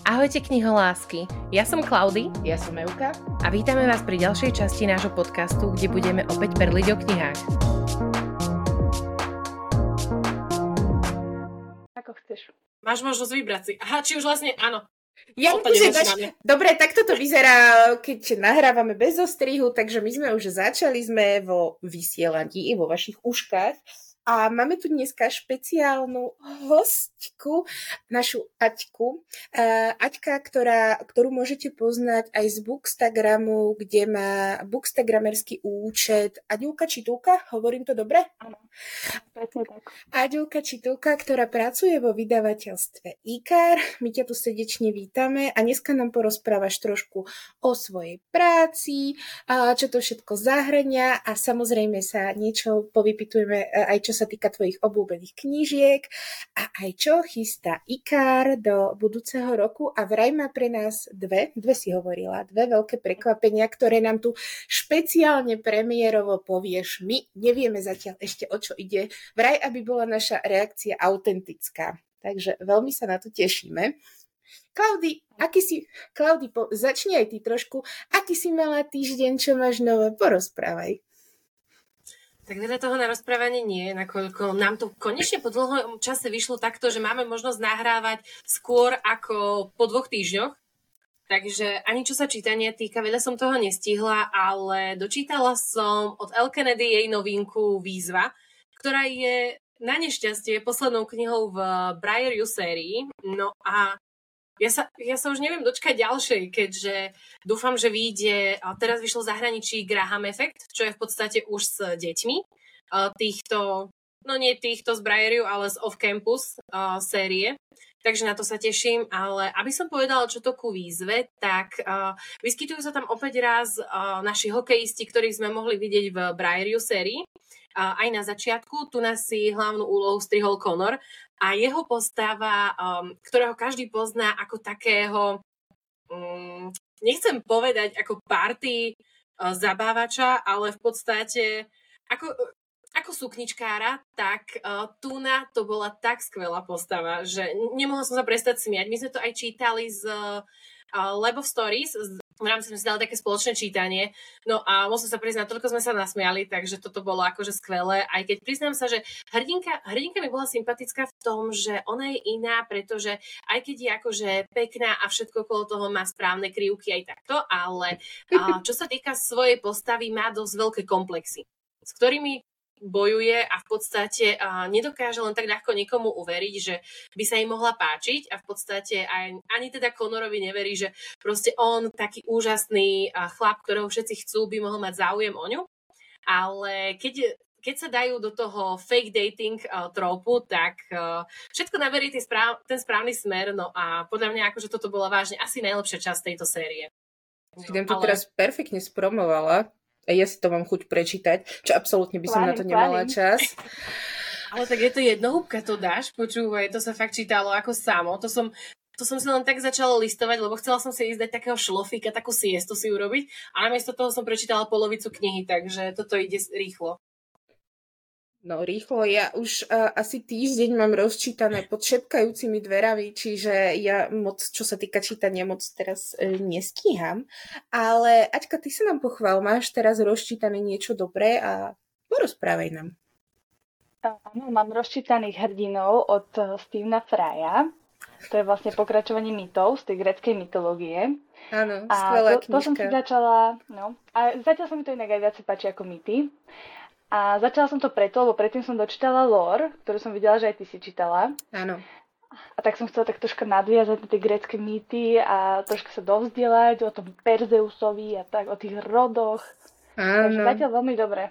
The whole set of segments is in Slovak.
Ahojte kniholásky, ja som Klaudy. Ja som Euka. A vítame vás pri ďalšej časti nášho podcastu, kde budeme opäť perliť o knihách. Ako chceš. Máš možnosť vybrať si. Aha, či už vlastne, áno. Dobre, tak toto vyzerá, keď nahrávame bez ostrihu, takže my sme vo vysielaní, vo vašich uškách. A máme tu dneska špeciálnu hostku, našu Aťku. Aťka, ktorú môžete poznať aj z Bookstagramu, kde má bookstagramerský účet. Aďulka Čitulka, hovorím to dobre? Áno, presne tak. Aďulka Čitulka, ktorá pracuje vo vydavateľstve IKAR. My ťa tu srdečne vítame a dneska nám porozprávaš trošku o svojej práci, čo to všetko zahŕňa a samozrejme sa niečo povypitujeme aj čo sa týka tvojich obľúbených knížiek a aj čo chystá IKAR do budúceho roku a vraj má pre nás dve veľké prekvapenia, ktoré nám tu špeciálne premiérovo povieš. My nevieme zatiaľ ešte o čo ide, vraj aby bola naša reakcia autentická. Takže veľmi sa na to tešíme. Klaudy, začni aj ty trošku. Aký si mala týždeň, čo máš nové? Porozprávaj. Tak veľa toho na rozprávanie nie, nakoľko nám to konečne po dlhom čase vyšlo takto, že máme možnosť nahrávať skôr ako po 2 týždňoch. Takže ani čo sa čítania týka, veľa som toho nestihla, ale dočítala som od Elle Kennedy jej novinku Výzva, ktorá je na nešťastie poslednou knihou v Briar You sérii. No a ja sa už neviem dočkať ďalšej, keďže dúfam, že vyjde, teraz vyšlo v zahraničí Graham Effect, čo je v podstate už s deťmi nie týchto z Briariu, ale z Off-Campus série. Takže na to sa teším, ale aby som povedala, čo to ku výzve, tak vyskytujú sa tam opäť raz naši hokejisti, ktorých sme mohli vidieť v Briariu sérii. Aj na začiatku, tu nás si hlavnú úlohu strihol Connor a jeho postava, ktorého každý pozná ako takého, nechcem povedať ako party zabávača, ale v podstate ako sukničkára, tak Tuna to bola tak skvelá postava, že nemohla som sa prestať smiať. My sme to aj čítali z Lab of Stories, v rámci sme si dali také spoločné čítanie, no a musím sa priznať, toľko sme sa nasmiali, takže toto bolo akože skvelé, aj keď priznám sa, že hrdinka mi bola sympatická v tom, že ona je iná, pretože aj keď je akože pekná a všetko okolo toho má správne krivky aj takto, ale čo sa týka svojej postavy, má dosť veľké komplexy, s ktorými bojuje a v podstate nedokáže len tak ľahko niekomu uveriť, že by sa jej mohla páčiť a v podstate ani teda Connorovi neverí, že proste on, taký úžasný chlap, ktorého všetci chcú, by mohol mať záujem o ňu. Ale keď sa dajú do toho fake dating tropu, tak všetko naberie ten správny smer, no a podľa mňa akože toto bola vážne asi najlepšia časť tejto série. To teraz perfektne spromovala. A ja si to mám chuť prečítať, čo absolútne by som na to nemala čas. Ale tak je to jednohúbka, to dáš, počúvaj, to sa fakt čítalo ako samo. To som si len tak začala listovať, lebo chcela som si ísť dať takého šlofíka, takú siestu si urobiť a namiesto toho som prečítala polovicu knihy, takže toto ide rýchlo. No rýchlo, ja už asi týždeň mám rozčítané pod šepkajúcimi dverami, čiže ja moc, čo sa týka čítania, moc teraz nestíham. Ale Aťka, ty sa nám pochvál, máš teraz rozčítané niečo dobré a porozprávaj nám. Áno, mám rozčítaných hrdinov od Stephena Frya. To je vlastne pokračovanie mýtov z tej gréckej mytológie. Áno, skvelá knižka. To som si začala, a zatiaľ sa mi to inak aj viac páči ako mýty. A začala som to preto, lebo predtým som dočítala lore, ktorú som videla, že aj ty si čítala. Áno. A tak som chcela tak troška nadviazať na tie grécke mýty a troška sa dovzdielať o tom Perzeusovi a tak, o tých rodoch. Áno. Takže zatiaľ veľmi dobre.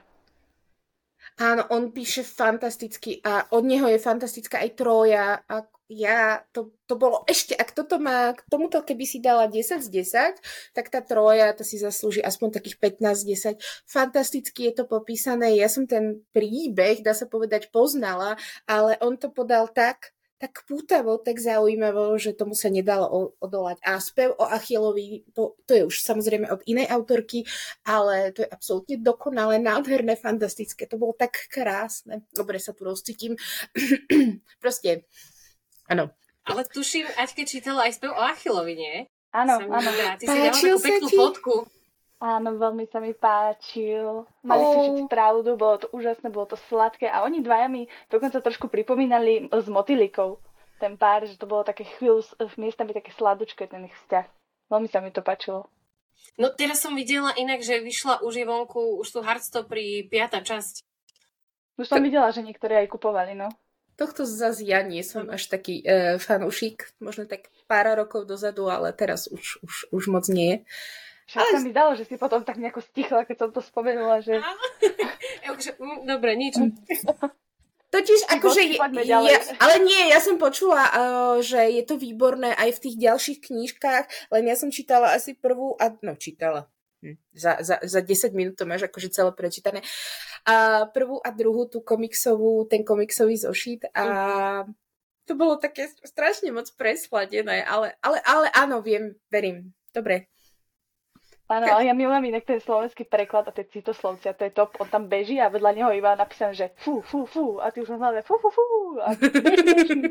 Áno, on píše fantasticky a od neho je fantastická aj Trója a to bolo ešte, ak toto má, k tomuto keby si dala 10 z 10, tak tá Trója, to si zaslúži aspoň takých 15 z 10. Fantasticky je to popísané, ja som ten príbeh, dá sa povedať, poznala, ale on to podal tak pútavo, tak zaujímavo, že tomu sa nedalo odolať. A spev o Achillovi, to je už samozrejme od inej autorky, ale to je absolútne dokonalé, nádherné, fantastické. To bolo tak krásne. Dobre sa tu rozcítim. Proste, áno. Ale tuším, Aťke čítala aj spev o Achillovi, nie? Áno, Sa mi áno. zdá. Ty si dala takú peknú fotku. Áno, veľmi sa mi páčil. Mali ste všetci pravdu, bolo to úžasné, bolo to sladké a oni dvaja mi dokonca trošku pripomínali s motýlikou ten pár, že to bolo také chvíľu, miestami také sladučké ten ich vzťah. Veľmi sa mi to páčilo. No teraz som videla inak, že vyšla už je vonku, už sú Heartstoppery 5. časť. Už som videla, že niektorí aj kupovali, no. Tohto zase ja nie som až taký fanúšik, možno tak pár rokov dozadu, ale teraz už moc nie. Však sa mi dalo, že si potom tak nejako stichla, keď som to spomenula, že... Dobre, nič. Totiž akože, ale nie, ja som počula, že je to výborné aj v tých ďalších knížkach, len ja som čítala asi prvú čítala. Za 10 minút to máš akože celé prečítané. A prvú a druhú tú ten komiksový zošit a to bolo také strašne moc presladené, ale áno, verím. Dobre. Áno, ale ja milujem inak ten slovenský preklad a tie citoslovci a to je top. On tam beží a vedľa neho iba napísané, že fú a ty už hľadá fú a beží.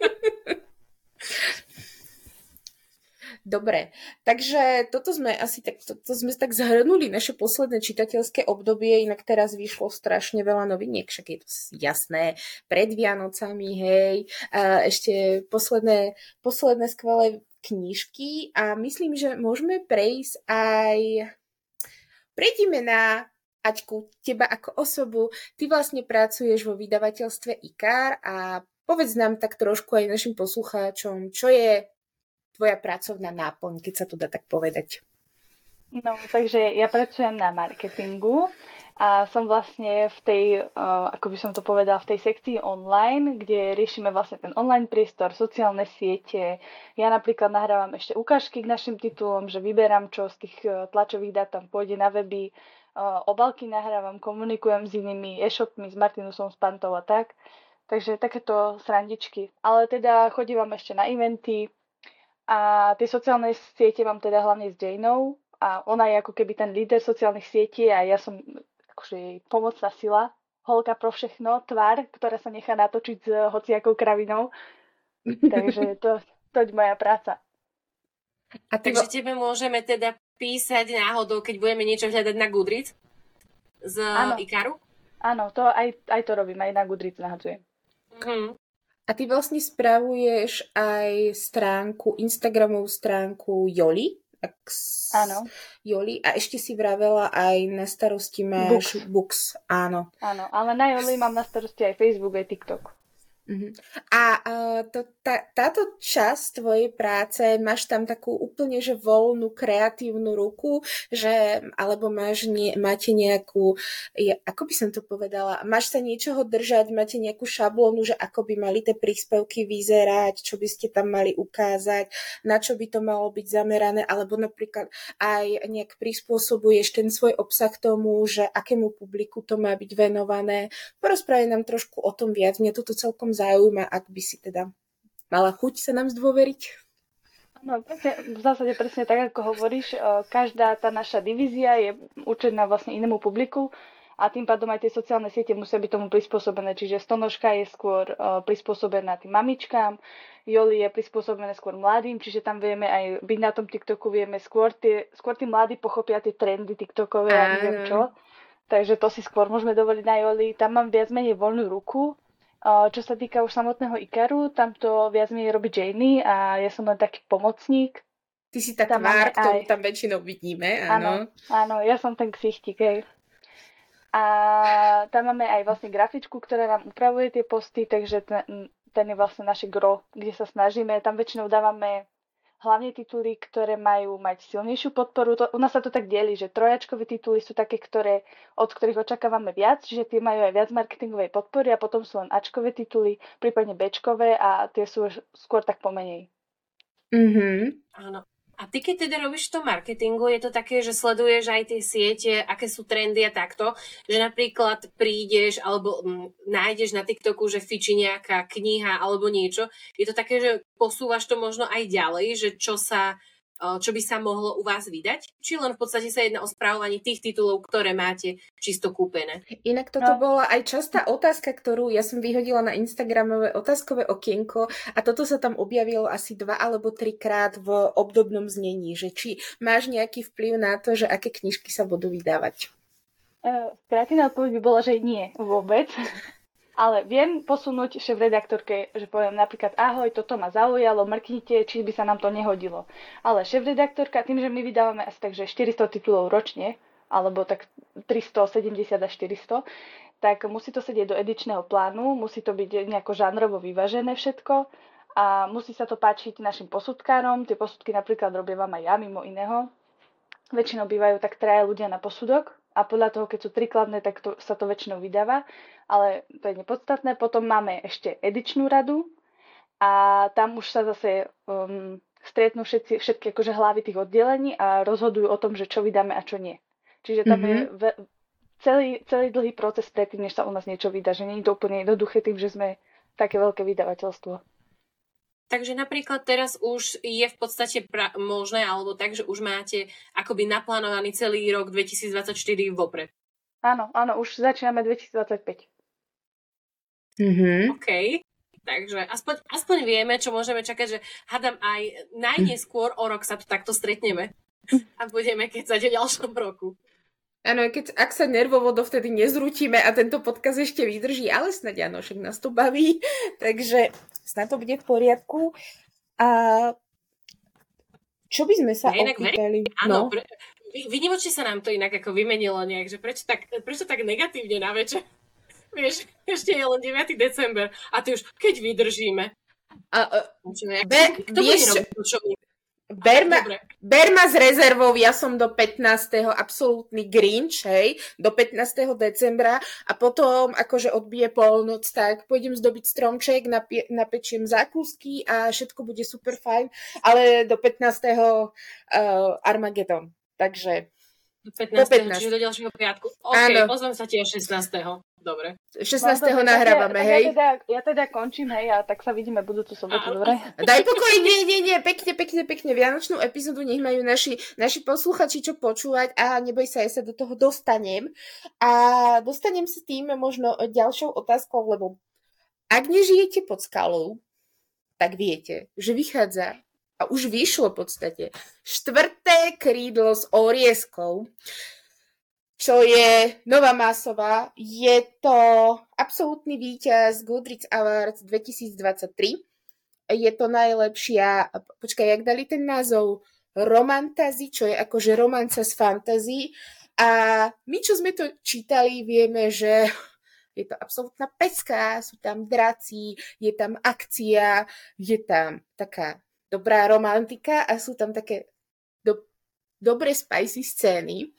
Dobre, takže toto sme tak zhrnuli naše posledné čitateľské obdobie, inak teraz vyšlo strašne veľa noviniek, však je to jasné, pred Vianocami, hej, a ešte posledné skvelé knižky a myslím, že môžeme prejsť prejdime na Aťku, teba ako osobu, ty vlastne pracuješ vo vydavateľstve IKAR a povedz nám tak trošku aj našim poslucháčom, čo je tvoja pracovná náplň, keď sa to dá tak povedať. No, takže ja pracujem na marketingu a som vlastne v tej, ako by som to povedala, v tej sekcii online, kde riešime vlastne ten online priestor, sociálne siete. Ja napríklad nahrávam ešte ukážky k našim titulom, že vyberám, čo z tých tlačových dát tam pôjde na weby, obalky nahrávam, komunikujem s inými e-shopmi, s Martinusom, s Pantou a tak. Takže takéto srandičky. Ale teda chodívam ešte na eventy a tie sociálne siete mám teda hlavne s Janeou a ona je ako keby ten líder sociálnych sietí a ja som akože jej pomocná sila, holka pro všechno, tvár, ktorá sa nechá natočiť s hociakou kravinou. Takže to je moja práca. Takže tebe môžeme teda písať náhodou, keď budeme niečo hľadať na Goodreads z IKARu? Áno, to aj to robím, aj na Goodreads nahadzujem. A ty vlastne spravuješ aj Instagramovú stránku Joli? Áno. Joli. A ešte si vravela aj na starosti máš Books. Áno. Áno, ale na Joli mám na starosti aj Facebook, aj TikTok. A táto časť tvojej práce, máš tam takú úplne že voľnú, kreatívnu ruku, že, alebo máte nejakú, ako by som to povedala, máš sa niečoho držať, máte nejakú šablónu, že ako by mali tie príspevky vyzerať, čo by ste tam mali ukázať, na čo by to malo byť zamerané, alebo napríklad aj nejak prispôsobuješ ten svoj obsah tomu, že akému publiku to má byť venované. Porozprávaj nám trošku o tom viac, mňa toto celkom zaujíma, ak by si teda mala chuť sa nám zdôveriť. No, v zásade presne tak, ako hovoríš, každá tá naša divízia je určená vlastne inému publiku a tým pádom aj tie sociálne siete musia byť tomu prispôsobené. Čiže Stonožka je skôr prispôsobená tým mamičkám, Joli je prispôsobené skôr mladým, čiže tam vieme aj byť na tom TikToku, vieme skôr tí mladí pochopia tie trendy TikTokové a neviem čo. Takže to si skôr môžeme dovoliť na Joli. Tam mám viac menej voľnú ruku. Čo sa týka už samotného IKARu, tam to viac menej robí Jamie a ja som len taký pomocník. Ty si tá tvár, ktorú tam väčšinou vidíme, áno. Áno, ja som ten ksichtík, hej. A tam máme aj vlastne grafičku, ktorá nám upravuje tie posty, takže ten je vlastne naše gro, kde sa snažíme. Tam väčšinou dávame hlavne tituly, ktoré majú mať silnejšiu podporu. U nás sa to tak delí, že trojačkové tituly sú také, od ktorých očakávame viac, že tie majú aj viac marketingovej podpory a potom sú len ačkové tituly, prípadne bčkové a tie sú skôr tak pomenej. Áno. A ty, keď teda robíš v tom marketingu, je to také, že sleduješ aj tie siete, aké sú trendy a takto, že napríklad prídeš alebo nájdeš na TikToku, že fičí nejaká kniha alebo niečo. Je to také, že posúvaš to možno aj ďalej, že čo sa čo by sa mohlo u vás vydať? Či len v podstate sa jedná o správovanie tých titulov, ktoré máte čisto kúpené? Inak toto bola aj častá otázka, ktorú ja som vyhodila na Instagramové otázkové okienko a toto sa tam objavilo asi 2 alebo 3 krát v obdobnom znení, že či máš nejaký vplyv na to, že aké knižky sa budú vydávať? Skrátená odpoveď by bola, že nie vôbec. Ale viem posunúť šéf-redaktorke, že poviem napríklad ahoj, toto ma zaujalo, mrknite, či by sa nám to nehodilo. Ale šéf-redaktorka, tým, že my vydávame asi takže 400 titulov ročne, alebo tak 370 až 400, tak musí to sedieť do edičného plánu, musí to byť nejako žánrovo vyvážené všetko a musí sa to páčiť našim posudkárom. Tie posudky napríklad robievam aj ja, mimo iného. Väčšinou bývajú tak 3 ľudia na posudok a podľa toho, keď sú 3 kladné, tak sa to väčšinou vydáva. Ale to je nepodstatné. Potom máme ešte edičnú radu a tam už sa zase stretnú všetky akože hlavy tých oddelení a rozhodujú o tom, že čo vydáme a čo nie. Čiže tam je celý dlhý proces predtým, než sa u nás niečo vydá, že nie je to úplne jednoduché tým, že sme také veľké vydavateľstvo. Takže napríklad teraz už je v podstate možné, alebo tak, že už máte akoby naplánovaný celý rok 2024 vopred. Áno, už začíname 2025. OK, takže aspoň vieme, čo môžeme čakať, že hádam aj najneskôr o rok sa tu takto stretneme a budeme kecať o ďalšom roku. Áno, ak sa nervovo dovtedy nezrútime a tento podcast ešte vydrží, ale snáď áno, však nás to baví, takže snad to bude v poriadku. A čo by sme sa opýtali? Áno, vynimočne sa nám to inak ako vymenilo nejak, že prečo tak negatívne na večer? Vieš, ešte je len 9. december a ty už, keď vydržíme. Ber ma s rezervou, ja som do 15. absolútny Grinch, hej, do 15. decembra a potom akože odbije polnoc, tak pôjdem zdobiť stromček, napečiem zákusky a všetko bude super fajn, ale do 15. Armageddon, takže... Do 15. Čiže do ďalšieho piatku. OK, ozvem sa tiež 16. Dobre. 16. nahrávame, hej? Ja teda končím, hej, a tak sa vidíme budúcu sobotu, dobre? Daj pokoj, nie, pekne. Vianočnú epizódu nech majú naši posluchači čo počúvať a neboj sa, ja sa do toho dostanem. A dostanem sa tým možno ďalšou otázkou, lebo ak nežijete pod skalou, tak viete, že vychádza a už vyšlo v podstate 4. krídlo s orieskou, čo je nová masová. Je to absolútny víťaz Goodreads Awards 2023. Je to najlepšia, jak dali ten názov, romantasy, čo je akože romanca z fantasy. A my, čo sme to čítali, vieme, že je to absolútna pecka, sú tam draci, je tam akcia, je tam taká dobrá romantika a sú tam také dobré spicy scény.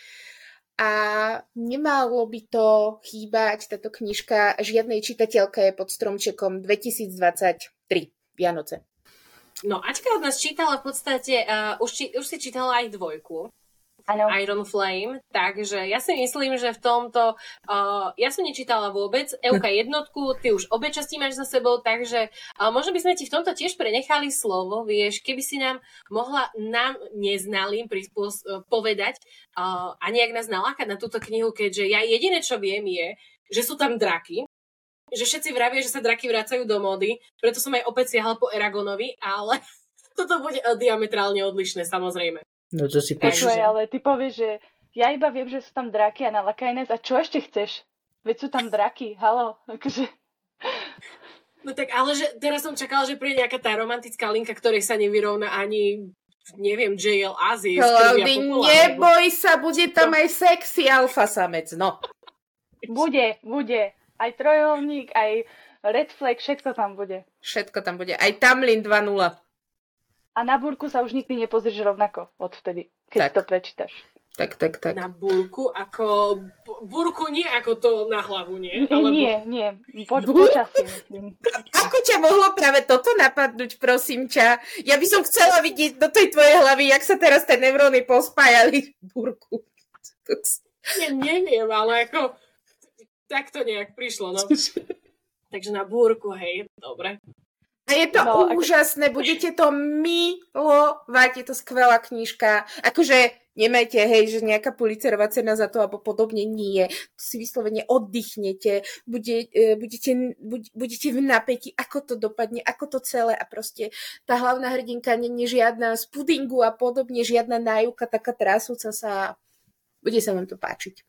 A nemalo by to chýbať, táto knižka žiadnej čitateľke je pod stromčekom 2023 Vianoce. No, Aťka od nás čítala v podstate, už si čítala aj 2. Ano. Iron Flame, takže ja si myslím, že v tomto ja som nečítala vôbec Euka 1, ty už obe časti máš za sebou, takže možno by sme ti v tomto tiež prenechali slovo, vieš, keby si nám mohla nám neznalým povedať a nejak nás nalákať na túto knihu, keďže ja jediné, čo viem je, že sú tam draky, že všetci vravia, že sa draky vracajú do módy, preto som aj opäť siahla po Eragonovi, ale toto bude diametrálne odlišné, samozrejme. No to si počuj, ale ty povieš, že ja iba viem, že sú tam draky a na Lakajnes a čo ešte chceš? Veď sú tam draky, halo, akože... No tak, ale že teraz som čakala, že príde nejaká tá romantická linka, ktorej sa nevyrovná ani, neviem, JL Aziz. Neboj sa, bude tam aj sexy alfa samec, no. Bude. Aj trojuholník, aj red flag, všetko tam bude. Všetko tam bude, aj Tamlin 2.0. A na búrku sa už nikdy nepozrieš rovnako odvtedy, keď to prečítaš. Tak. Na búrku ako... Búrku nie ako to na hlavu, nie? Alebo... Nie. Počasie, myslím. Ako ťa mohlo práve toto napadnúť, prosím ťa? Ja by som chcela vidieť do tej tvojej hlavy, jak sa teraz tie neuróny pospájali v búrku. Neviem, ale ako... Tak to nejak prišlo, no. Takže na búrku, hej, dobre. A je to No, úžasné, budete to milovať, je to skvelá knižka. Akože nemajte, hej, že nejaká Pulitzerová cena za to, alebo podobne, nie. Tu si vyslovene oddychnete, budete v napätí, ako to dopadne, ako to celé a proste tá hlavná hrdinka nie žiadna z pudingu a podobne, žiadna nájuvka, taká trásúca sa. Bude sa vám to páčiť.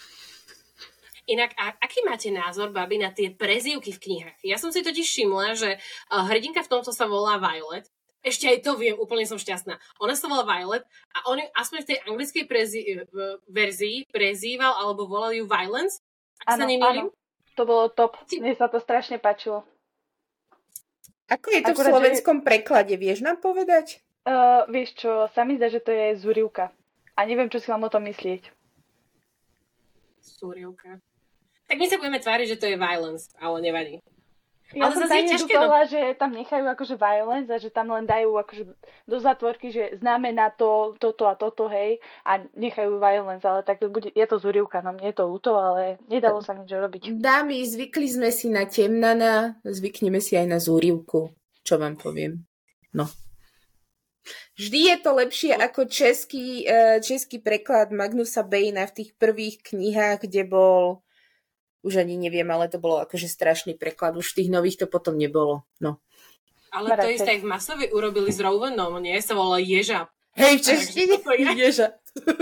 Inak, aký máte názor, babi, na tie prezývky v knihách? Ja som si totiž všimla, že hrdinka v tomto sa volá Violet. Ešte aj to viem, úplne som šťastná. Ona sa volá Violet a on aspoň v tej anglickej verzii prezýval alebo volal ju Violence. Ak sa nemýlim? To bolo top. Mne sa to strašne páčilo. Ako je to v slovenskom preklade, vieš nám povedať? Vieš čo, sa mi zdá, že to je Zurivka. A neviem, čo si mám o tom myslieť. Zurivka. Tak my sa budeme tváriť, že to je Violence, ale nevadí. Ja ale som tajne dúfala, že tam nechajú akože Violence a že tam len dajú akože do zatvorky, že znamená toto a toto, hej, a nechajú Violence, ale tak to bude, je to Zurivka, no mne je to ľúto, ale nedalo sa nič robiť. Dámy, zvykli sme si na Temnana, zvykneme si aj na Zurivku, čo vám poviem. No. Vždy je to lepšie ako český preklad Magnusa Bejna v tých prvých knihách, kde bol, už ani neviem, ale to bolo akože strašný preklad. Už v tých nových to potom nebolo. No. Ale to isté aj v Masovi urobili s Rowenom, nie? Sa volá Ježa. Hej, v češtine Ježa.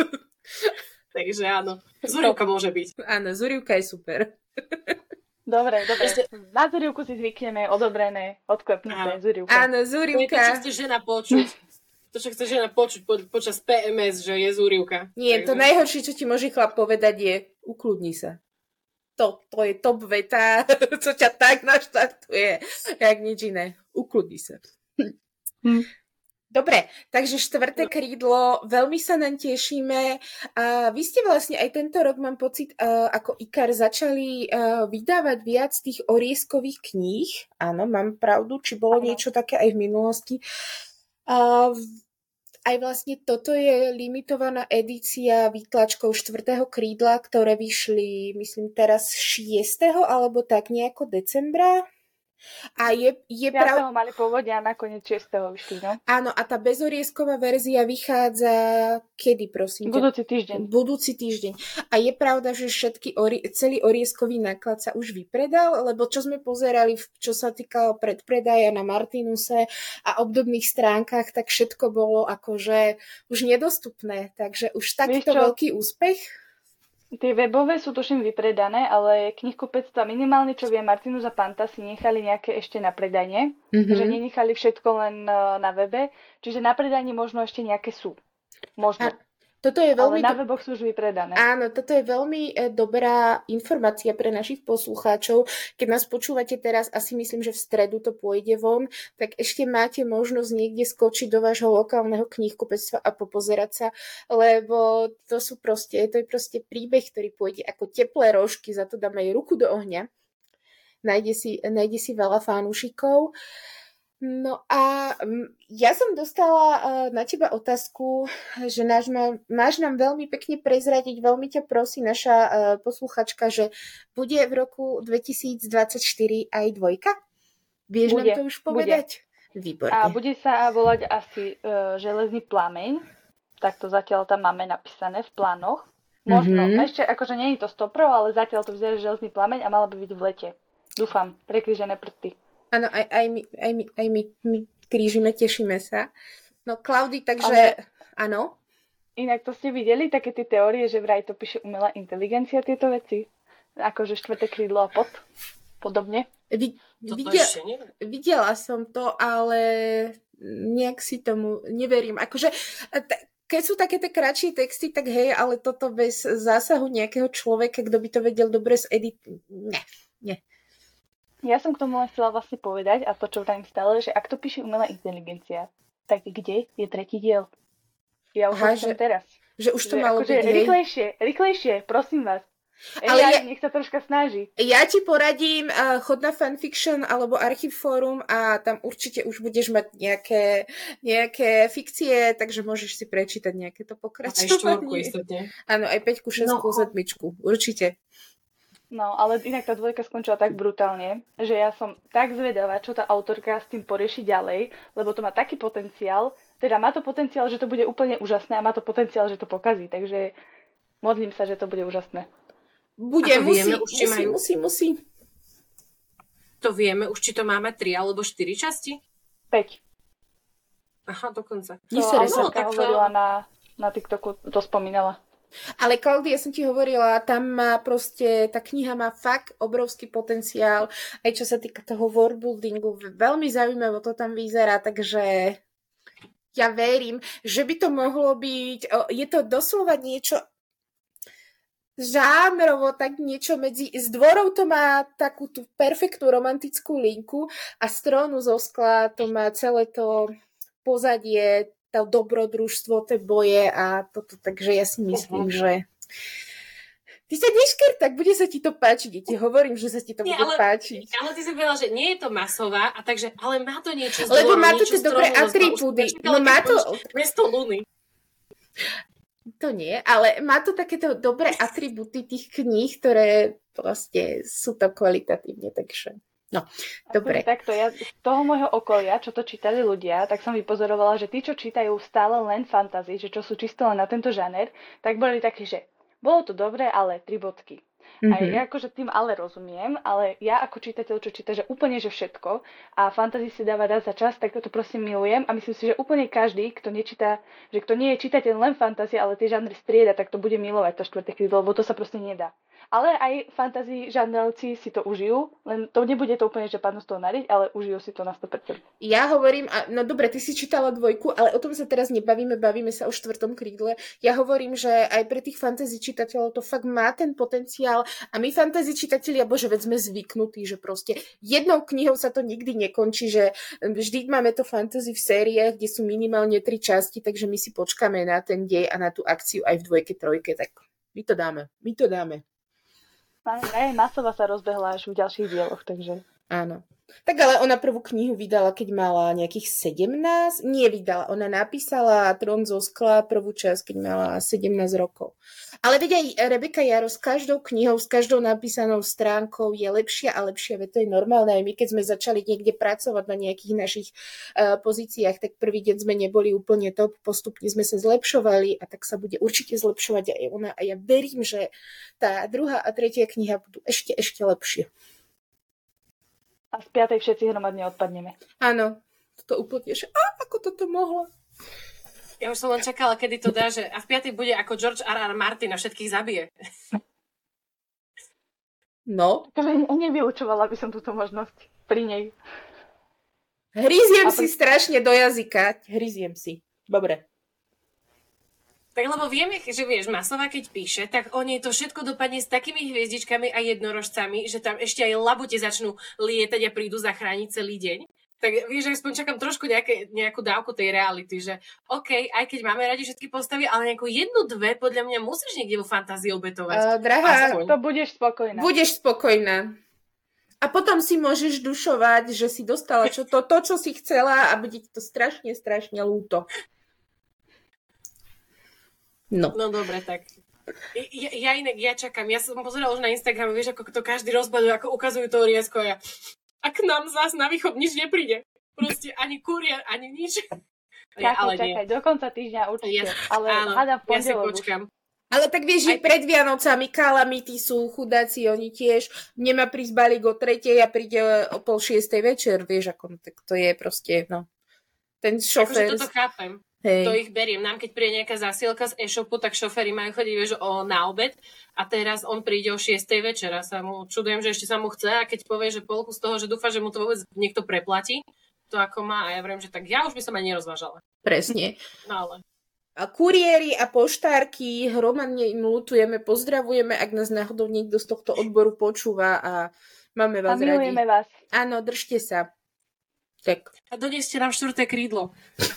Takže áno. Zurivka môže byť. Áno, Zurivka je super. Dobre. Na Zurivku si zvykneme, odobrené, odklepnuté, Zurivka. Áno, Zurivka. To je to, čo chce žena počuť. To, čo chce žena počuť počas PMS, že je Zurivka. Nie, to najhoršie, čo ti môže chlap povedať je ukludni sa. To je top veta, co ťa tak naštartuje, jak nič iné. Ukludni sa. Dobre, takže 4. krídlo, veľmi sa nám tešíme. A vy ste vlastne aj tento rok, mám pocit, ako IKAR začali vydávať viac tých orieskových kníh. Áno, mám pravdu, či bolo niečo také aj v minulosti. Aj vlastne toto je limitovaná edícia výtlačkov 4. krídla, ktoré vyšli, myslím, teraz 6. alebo tak nejako decembra. A je pravda. Mali pôvodne a nakoniec 6. vyšli, no? Áno, a tá bezoriesková verzia vychádza kedy, prosím? Budúci týždeň. A je pravda, že celý orieskový náklad sa už vypredal, lebo čo sme pozerali, čo sa týkalo predpredaja na Martinuse a obdobných stránkach, tak všetko bolo akože už nedostupné. Takže už takýto veľký úspech. Tie webové sú tuším vypredané, ale knihkupectva minimálne, čo vie Martinus a Panta, si nechali nejaké ešte na predanie, že nenechali všetko len na webe, čiže na predanie možno ešte nejaké sú. Možno. Toto je veľmi ale na weboch sú už vypredané. Áno, toto je veľmi dobrá informácia pre našich poslucháčov. Keď nás počúvate teraz, asi myslím, že v stredu to pôjde von, tak ešte máte možnosť niekde skočiť do vášho lokálneho knihkupectva a popozerať sa, lebo to je proste príbeh, ktorý pôjde ako teplé rožky, za to dáme aj ruku do ohňa. Nájde si veľa fanúšikov. No a ja som dostala na teba otázku, že máš nám veľmi pekne prezradiť, veľmi ťa prosí naša posluchačka, že bude v roku 2024 aj dvojka? Vieš nám to už povedať? Výborne. A bude sa volať asi Železný plameň, tak to zatiaľ tam máme napísané v plánoch. Možno, ešte akože nie je to 100%, ale zatiaľ to vyzerá Železný plameň a mala by byť v lete. Dúfam, prekrížené prsty. Áno, aj my krížime, tešíme sa. No, Klaudy, takže áno. Inak to ste videli, také tie teórie, že vraj to píše umelá inteligencia, tieto veci? Akože 4. krídlo a podobne? Videla som to, ale nejak si tomu neverím. Akože, keď sú také tie kratšie texty, tak hej, ale toto bez zásahu nejakého človeka, kto by to vedel dobre zeditovať. Nie. Ja som k tomu len chcela vlastne povedať, a to, čo vravím stále, že ak to píše umelá inteligencia, tak kde je 3. diel? Ja už som teraz. Že už to malo byť, hej? Rýchlejšie, prosím vás. Ale nech sa troška snaží. Ja ti poradím, chod na fanfiction alebo Archivforum a tam určite už budeš mať nejaké fikcie, takže môžeš si prečítať nejaké to pokračovanie. Aj 4 istotne. Áno, aj 5, 6, 7, určite. No, ale inak tá dvojka skončila tak brutálne, že ja som tak zvedavá, čo tá autorka s tým porieši ďalej, lebo to má taký potenciál, teda má to potenciál, že to bude úplne úžasné a má to potenciál, že to pokazí, takže modlím sa, že to bude úžasné. Bude, musí. To vieme už, či to máme 3 alebo 4 časti? 5. Aha, dokonca. To autorka hovorila na TikToku, to spomínala. Ale Klaudia, ja som ti hovorila, tam má proste, tá kniha má fakt obrovský potenciál, aj čo sa týka toho worldbuildingu, veľmi zaujímavé to tam vyzerá, takže ja verím, že by to mohlo byť, je to doslova niečo žánrovo, tak niečo medzi, s Dvorou to má takú tú perfektnú romantickú linku a z Trónu zo skla to má celé to pozadie, to dobrodružstvo, tie boje a toto, takže ja si myslím, že ty sa neškert, tak bude sa ti to páčiť. Ja ti hovorím, že sa ti to bude páčiť. Ale ty si povedala, že nie je to masová, a takže, ale má to niečo z Lebo Dvoru, má to tie dobré atribúty. No má to... Mesto Luny. To nie, ale má to takéto dobré atribúty tých kníh, ktoré proste sú to kvalitatívne, takže... No, dobre. Takto, ja z toho môjho okolia, čo to čítali ľudia, tak som vypozorovala, že tí, čo čítajú stále len fantasy, že čo sú čisto len na tento žáner, tak boli takí, že bolo to dobré, ale 3 bodky. Mm-hmm. A ja akože tým ale rozumiem, ale ja ako čitateľ, čo číta, že úplne, že všetko a fantasy si dáva raz za čas, tak to prosím milujem a myslím si, že úplne každý, kto nečíta, že kto nie je čitateľ len fantasy, ale tie žánry strieda, tak to bude milovať to 4. krídlo, lebo to sa proste nedá. Ale aj fantasy žánrovci si to užijú, len to nebude to úplne, že padnú z toho nariť, ale užijú si to na 100%. Ja hovorím, no dobre, ty si čítala 2, ale o tom sa teraz nebavíme, bavíme sa o 4. krídle. Ja hovorím, že aj pre tých fantasy čitateľov to fakt má ten potenciál a my fantasy čitatelia, bože, veď sme zvyknutí, že proste jednou knihou sa to nikdy nekončí, že vždy máme to fantasy v sériách, kde sú minimálne 3 časti, takže my si počkáme na ten dej a na tú akciu aj v 2, 3, tak my to dáme. Aj masova sa rozbehla až v ďalších dieloch, takže... Áno. Tak ale ona prvú knihu vydala, keď mala nejakých 17? Nie vydala, ona napísala Trón zo skla prvú časť, keď mala 17 rokov. Ale veď aj Rebeka Jaro s každou knihou, s každou napísanou stránkou je lepšia a lepšia, veď to je normálne. Aj my, keď sme začali niekde pracovať na nejakých našich pozíciách, tak prvý deň sme neboli úplne top, postupne sme sa zlepšovali a tak sa bude určite zlepšovať aj ona. A ja verím, že tá 2. a 3. kniha budú ešte lepšie. A z 5. všetci hromadne odpadneme. Áno, to úplne, že ako toto mohlo? Ja už som len čakala, kedy to dá, že a v 5. bude ako George R.R. Martin a všetkých zabije. No. Takže nevyučovala by som túto možnosť pri nej. Hryziem si strašne do jazyka. Hryziem si. Dobre. Tak lebo vieme, že vieš, masová keď píše, tak o nej to všetko dopadne s takými hviezdičkami a jednorožcami, že tam ešte aj labute začnú lietať a prídu zachrániť celý deň. Tak vieš, aspoň čakám trošku nejakú dávku tej reality, že OK, aj keď máme radi všetky postavy, ale nejakú 1-2 podľa mňa musíš niekde vo fantázii obetovať. Drahá, to budeš spokojná. Budeš spokojná. A potom si môžeš dušovať, že si dostala to, čo si chcela a bude ti to strašne, strašne ľúto. No dobre, tak. Ja čakám. Ja som pozerala už na Instagram, vieš, ako to každý rozbaľuje, ako ukazujú to riesko a k nám zás na východ nič nepríde. Proste ani kuriér, ani nič. Čakaj, do konca týždňa určite. Ale hádam v pondelok. Ja si počkám. Ale tak vieš, že pred Vianocami kalamity sú chudáci, oni tiež nemá prísť balík o 3:00 a príde o 5:30 večer, vieš, ako tak to je proste, no. Ten šofér... Akože toto chápem. Hej. To ich beriem. Nám, keď príde nejaká zásielka z e-shopu, tak šoféri majú chodiť, vieš, na obed a teraz on príde o 6:00 večer a sa mu čudujem, že ešte sa mu chce a keď povie, že polku z toho, že dúfa, že mu to vôbec niekto preplatí, to ako má a ja viem, že tak ja už by som ani nerozvážala. Presne. No ale... A kuriéri a poštárky, hromadne im ľutujeme, pozdravujeme, ak nás náhodou niekto z tohto odboru počúva a máme vás radi. A milujeme vás. Áno, držte sa. Tak. A doneste nám 4. krídlo.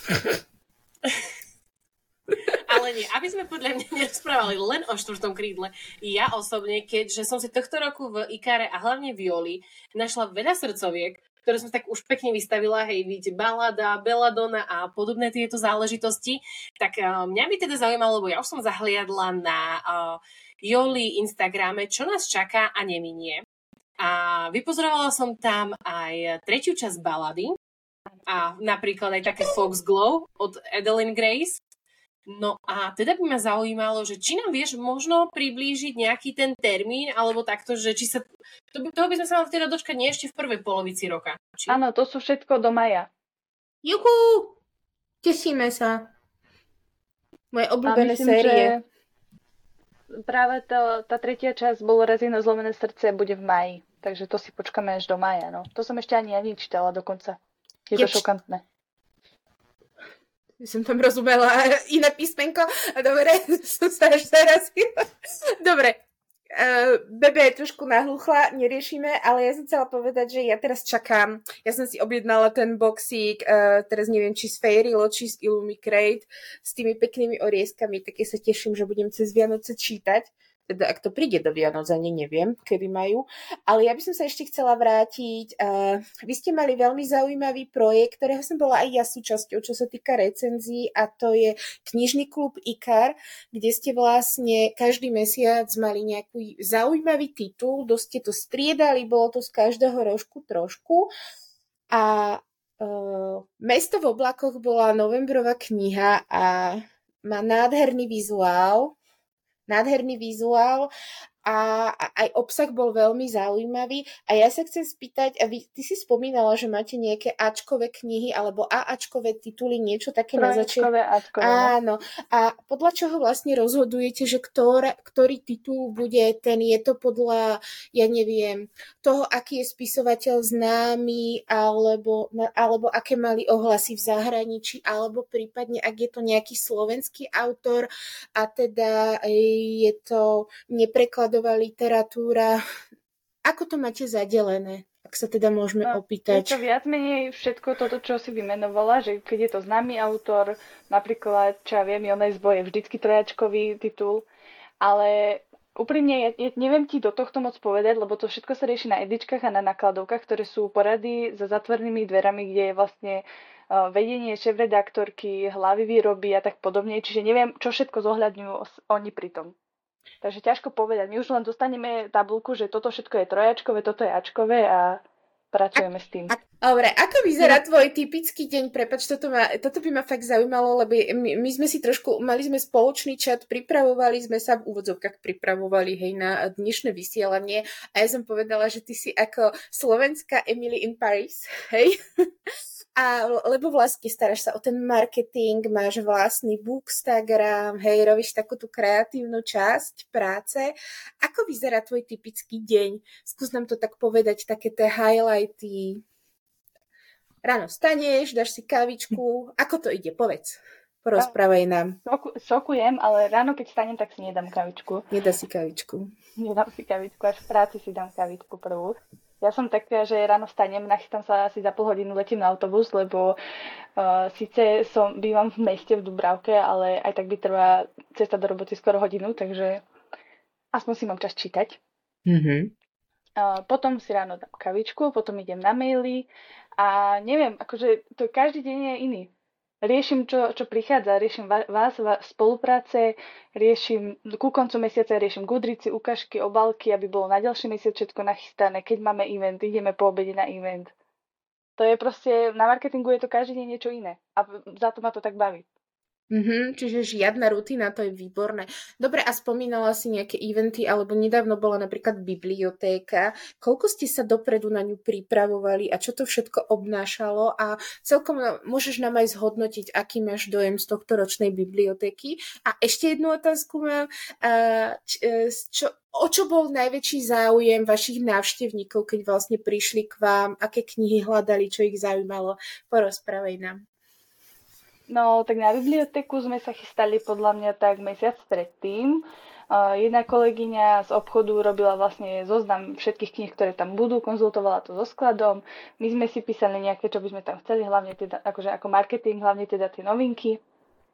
Ale nie, aby sme podľa mňa nerozprávali len o 4. krídle. Ja osobne, keďže som si tohto roku v Ikare a hlavne v Joli našla veľa srdcoviek, ktoré som tak už pekne vystavila, hej, vidíte, balada, beladona a podobné tieto záležitosti. Tak mňa by teda zaujímalo, lebo ja už som zahliadla na Joli Instagrame, čo nás čaká a neminie. A vypozorovala som tam aj tretiu časť balady a napríklad aj také Foxglove od Adeline Grace. No a teda by ma zaujímalo, že či nám vieš možno priblížiť nejaký ten termín, alebo takto, že či sa... Toho by sme sa mali teda dočkať nie ešte v prvej polovici roka. Či... Áno, to sú všetko do maja. Juhu! Tešíme sa. Moje obľúbené série. Že práve tá tretia časť bolo Razino zlomené srdce bude v maji. Takže to si počkáme až do maja. No. To som ešte ani čítala dokonca. Je to šokantné. Som tam rozumela iné písmenko. Dobre, som sa až zarazila. Dobre, Bebe je trošku nahluchla, neriešime, ale ja som chcela povedať, že ja teraz čakám. Ja som si objednala ten boxík, teraz neviem, či z Fairylo, či z Illumicrate, s tými peknými orieskami, tak ja sa teším, že budem cez Vianoce čítať. Teda ak to príde do Vianoc, ani neviem, kedy majú. Ale ja by som sa ešte chcela vrátiť. Vy ste mali veľmi zaujímavý projekt, ktorého som bola aj ja súčasťou, čo sa týka recenzií, a to je knižný klub IKAR, kde ste vlastne každý mesiac mali nejaký zaujímavý titul, dosť ste to striedali, bolo to z každého rožku trošku. A Mesto v oblakoch bola novembrová kniha a má nádherný vizuál a aj obsah bol veľmi zaujímavý. A ja sa chcem spýtať, a ty si spomínala, že máte nejaké Ačkové knihy alebo AAčkové tituly, niečo také na začiatku. Áno. A podľa čoho vlastne rozhodujete, že ktorý titul bude ten? Je to podľa, ja neviem, toho, aký je spisovateľ známy, alebo aké mali ohlasy v zahraničí, alebo prípadne, ak je to nejaký slovenský autor a teda je to neprekladová literatúra. Ako to máte zadelené? Ak sa teda môžeme opýtať. Je to viac menej všetko toto, čo si vymenovala, že keď je to známy autor, napríklad, čo ja viem, Jonas Boj je vždycky trojačkový titul, ale úprimne, ja neviem ti do tohto moc povedať, lebo to všetko sa rieši na edičkách a na nakladovkách, ktoré sú porady za zatvorenými dverami, kde je vlastne vedenie šéfredaktorky, hlavy výroby a tak podobne, čiže neviem, čo všetko zohľadňujú oni pri tom. Takže ťažko povedať. My už len dostaneme tabuľku, že toto všetko je trojačkové, toto je ačkové a pracujeme s tým. Dobre, ako vyzerá tvoj typický deň? Prepáč, toto by ma fakt zaujímalo, lebo my sme si trošku, mali sme spoločný chat, pripravovali sme sa, v úvodzovkách pripravovali, hej, na dnešné vysielanie a ja som povedala, že ty si ako slovenská Emily in Paris, hej? Lebo vlastne staráš sa o ten marketing, máš vlastný bookstagram, hej, robíš takú tú kreatívnu časť práce. Ako vyzerá tvoj typický deň? Skús nám to tak povedať, také tie highlighty. Ráno vstaneš, dáš si kávičku. Ako to ide? Povedz. Porozprávaj nám. Šokujem, ale ráno, keď stanem, tak si nedám kávičku. Nedá si kávičku. Nedám si kávičku, až v práci si dám kávičku prvú. Ja som taká, že ráno vstanem, nachystám sa asi za pol hodinu, letím na autobus, lebo síce bývam v meste v Dubravke, ale aj tak by trvá cesta do roboty skoro hodinu, takže aspoň si mám čas čítať. Mm-hmm. Potom si ráno dám kavičku, potom idem na maily a neviem, akože to každý deň je iný. Riešim, čo prichádza, riešim vás, spolupráce, riešim ku koncu mesiaca, riešim Goodreadsy, ukážky, obálky, aby bolo na ďalší mesiac všetko nachystané. Keď máme event, ideme po obede na event. To je proste, na marketingu je to každý deň niečo iné a za to ma to tak baví. Čiže žiadna rutina, to je výborné. Dobre, a spomínala si nejaké eventy, alebo nedávno bola napríklad bibliotéka. Koľko ste sa dopredu na ňu pripravovali a čo to všetko obnášalo? A celkom môžeš nám aj zhodnotiť, aký máš dojem z tohto ročnej bibliotéky. A ešte jednu otázku mám. O čo bol najväčší záujem vašich návštevníkov, keď vlastne prišli k vám? Aké knihy hľadali, čo ich zaujímalo? Porozprávaj nám. No, tak na bibliotéku sme sa chystali podľa mňa tak mesiac predtým. Jedna kolegyňa z obchodu robila vlastne zoznam všetkých kníh, ktoré tam budú, konzultovala to so skladom. My sme si písali nejaké, čo by sme tam chceli, hlavne teda, akože ako marketing, hlavne teda tie novinky.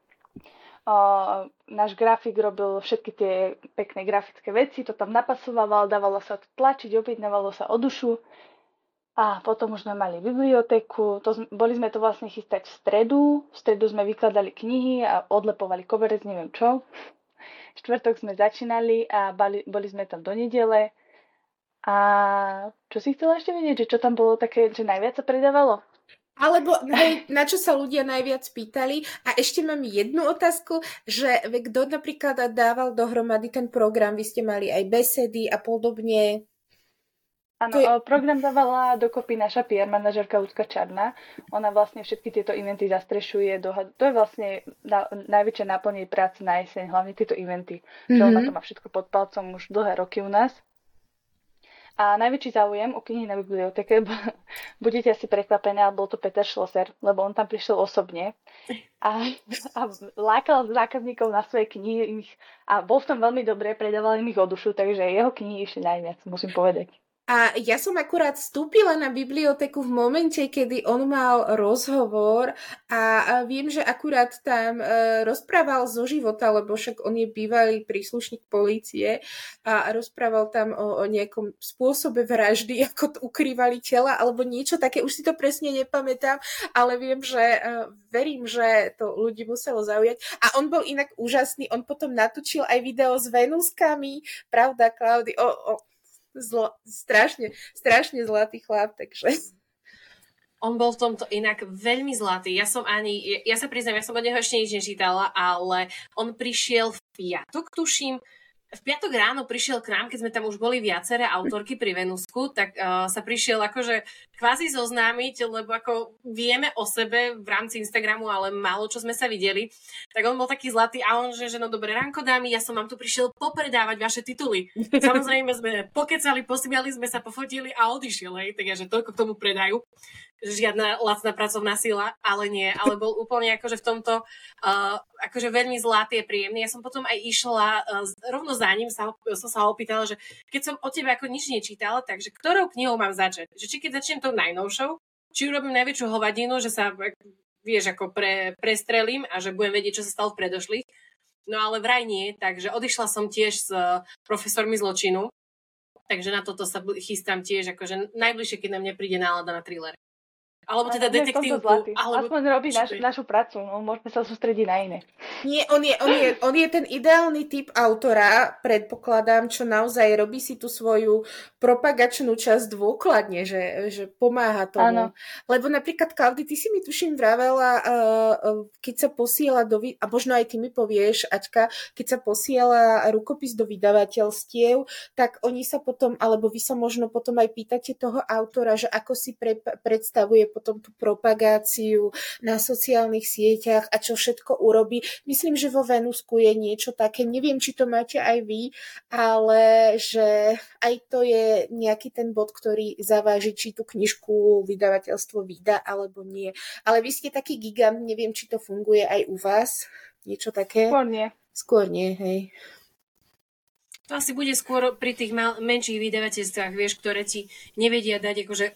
Náš grafik robil všetky tie pekné grafické veci, to tam napasovával, dávalo sa to tlačiť, objednávalo sa o dušu. A potom už sme mali bibliotéku, boli sme to vlastne chystať v stredu sme vykladali knihy a odlepovali koberec, neviem čo. Štvrtok sme začínali a boli sme tam do nedele. A čo si chcela ešte vedieť, že čo tam bolo také, že najviac sa predávalo? Alebo na čo sa ľudia najviac pýtali. A ešte mám jednu otázku, že kto napríklad dával dohromady ten program, vy ste mali aj besedy a podobne. Áno, program dávala dokopy naša PR manažérka Ľudka Čarná. Ona vlastne všetky tieto eventy zastrešuje. To je vlastne najväčšia náplň jej práce na jeseň, hlavne tieto eventy. Že ona to má všetko pod palcom už dlhé roky u nás. A najväčší záujem o knihy na biblioteke, budete asi prekvapené, ale bol to Peter Schlosser, lebo on tam prišiel osobne a lákal zákazníkov na svoje knihy a bol v tom veľmi dobre, predával im ich o dušu, takže jeho knihy išli najviac, musím povedať. A ja som akurát vstúpila na bibliotéku v momente, kedy on mal rozhovor a viem, že akurát tam rozprával zo života, lebo však on je bývalý príslušník polície a rozprával tam o nejakom spôsobe vraždy, ako ukrývali tela alebo niečo také, už si to presne nepamätám, ale viem, že verím, že to ľudí muselo zaujať. A on bol inak úžasný, on potom natočil aj video s Venuskami, pravda, Klaudy? Strašne zlatý chlap, takže... On bol v tomto inak veľmi zlatý. Ja sa priznám, ja som od neho ešte nič nečítala, ale on prišiel v piatok, tuším. V piatok ráno prišiel k nám, keď sme tam už boli viaceré autorky pri Venusku, tak sa prišiel akože kvázi zoznámiť, lebo ako vieme o sebe v rámci Instagramu, ale málo čo sme sa videli. Tak on bol taký zlatý a on, že no dobré ránko dámy, ja som vám tu prišiel popredávať vaše tituly. Samozrejme sme pokecali, posmiali sme sa, pofotili a odišiel, hej, takže toľko k tomu predaju. Žiadna lacná pracovná sila, ale nie, ale bol úplne akože v tomto akože veľmi zlatý a príjemný. Ja som potom aj išla rovno za ním, som sa ho opýtala, že keď som od teba ako nič nečítala, takže ktorou knihou mám začať? Že či keď začnem tou najnovšou, či urobím najväčšiu hovadinu, že sa vieš ako prestrelím a že budem vedieť, čo sa stalo v predošlých. No ale vraj nie, takže odišla som tiež s profesormi zločinu, takže na toto sa chystám tiež, akože najbližšie, keď na mňa príde nálada na thriller. Alebo teda detektívku. Aspoň robí našu prácu, no môžeme sa sústrediť na iné. Nie, on je ten ideálny typ autora, predpokladám, čo naozaj robí si tú svoju propagačnú časť dôkladne, že pomáha tomu. Áno. Lebo napríklad, Klaudy, ty si mi tuším vravela, keď sa posiela a možno aj ty mi povieš, Aťka, keď sa posiela rukopis do vydavateľstiev, tak oni sa potom, alebo vy sa možno potom aj pýtate toho autora, že ako si predstavuje potom tú propagáciu na sociálnych sieťach a čo všetko urobí. Myslím, že vo Venusku je niečo také, neviem, či to máte aj vy, ale že aj to je nejaký ten bod, ktorý zaváži, či tú knižku vydavateľstvo vydá, alebo nie. Ale vy ste taký gigant, neviem, či to funguje aj u vás. Niečo také? Skôr nie, hej. To asi bude skôr pri tých menších vydavateľstvách, vieš, ktoré ti nevedia dať akože...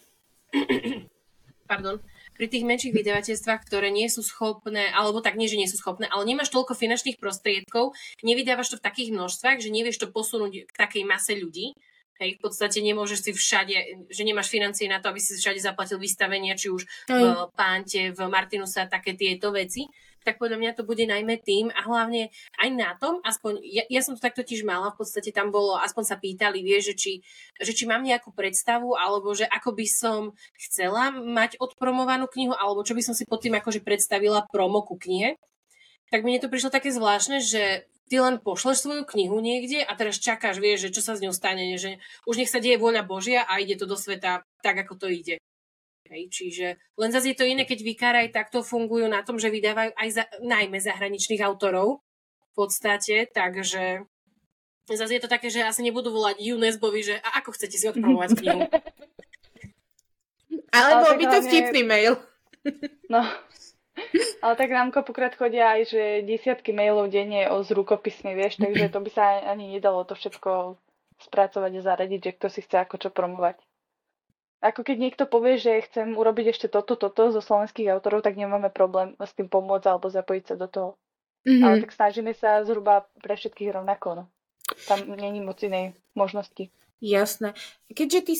pri tých menších vydavateľstvách, ktoré nie sú schopné, alebo tak nie, že nie sú schopné, ale nemáš toľko finančných prostriedkov, nevydávaš to v takých množstvách, že nevieš to posunúť k takej mase ľudí. Hej, v podstate nemôžeš si všade, že nemáš financie na to, aby si všade zaplatil vystavenia, či už v Pánte, v Martinuse a také tieto veci. Tak podľa mňa to bude najmä tým a hlavne aj na tom, aspoň, ja som to takto tiež mala, v podstate tam bolo, aspoň sa pýtali, vieš, že či mám nejakú predstavu, alebo že ako by som chcela mať odpromovanú knihu, alebo čo by som si pod tým akože predstavila promo ku knihe. Tak mne to prišlo také zvláštne, že ty len pošleš svoju knihu niekde a teraz čakáš, vieš, že čo sa s ňou stane, že už nech sa deje vôľa Božia a ide to do sveta tak, ako to ide. Hej, čiže len zase je to iné, keď Vikára aj takto fungujú na tom, že vydávajú aj najmä zahraničných autorov v podstate, takže zase je to také, že asi nebudú volať UNESCO-vi, že a ako chcete si odpromovať knihu. Ale bol by to vtipný mail. No, ale tak nám kopukrát chodia aj, že desiatky mailov denne z rukopismi, vieš, takže to by sa ani nedalo to všetko spracovať a zaradiť, že kto si chce ako čo promovať. Ako keď niekto povie, že chcem urobiť ešte toto zo slovenských autorov, tak nemáme problém s tým pomôcť alebo zapojiť sa do toho. Mm-hmm. Ale tak snažíme sa zhruba pre všetkých rovnako. No. Tam není moc inej možnosti. Jasné. Keďže ty si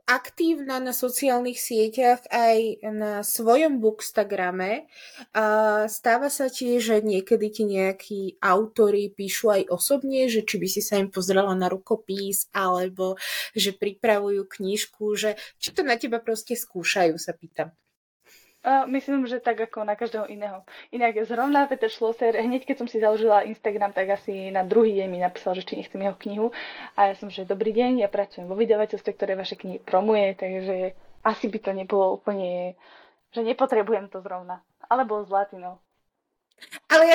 aktívna na sociálnych sieťach aj na svojom bookstagrame. A stáva sa ti, že niekedy ti nejakí autori píšu aj osobne, že či by si sa im pozrela na rukopis, alebo že pripravujú knižku, že či to na teba proste skúšajú, sa pýtam. Myslím, že tak ako na každého iného. Inak zrovna Peter Schlosser, hneď keď som si založila Instagram, tak asi na druhý deň mi napísal, že či nechcem jeho knihu. A ja som, že dobrý deň, ja pracujem vo vydavateľstve, ktoré vaše knihy promuje, takže asi by to nebolo úplne, že nepotrebujem to zrovna. Ale bol zlatý, no. Ale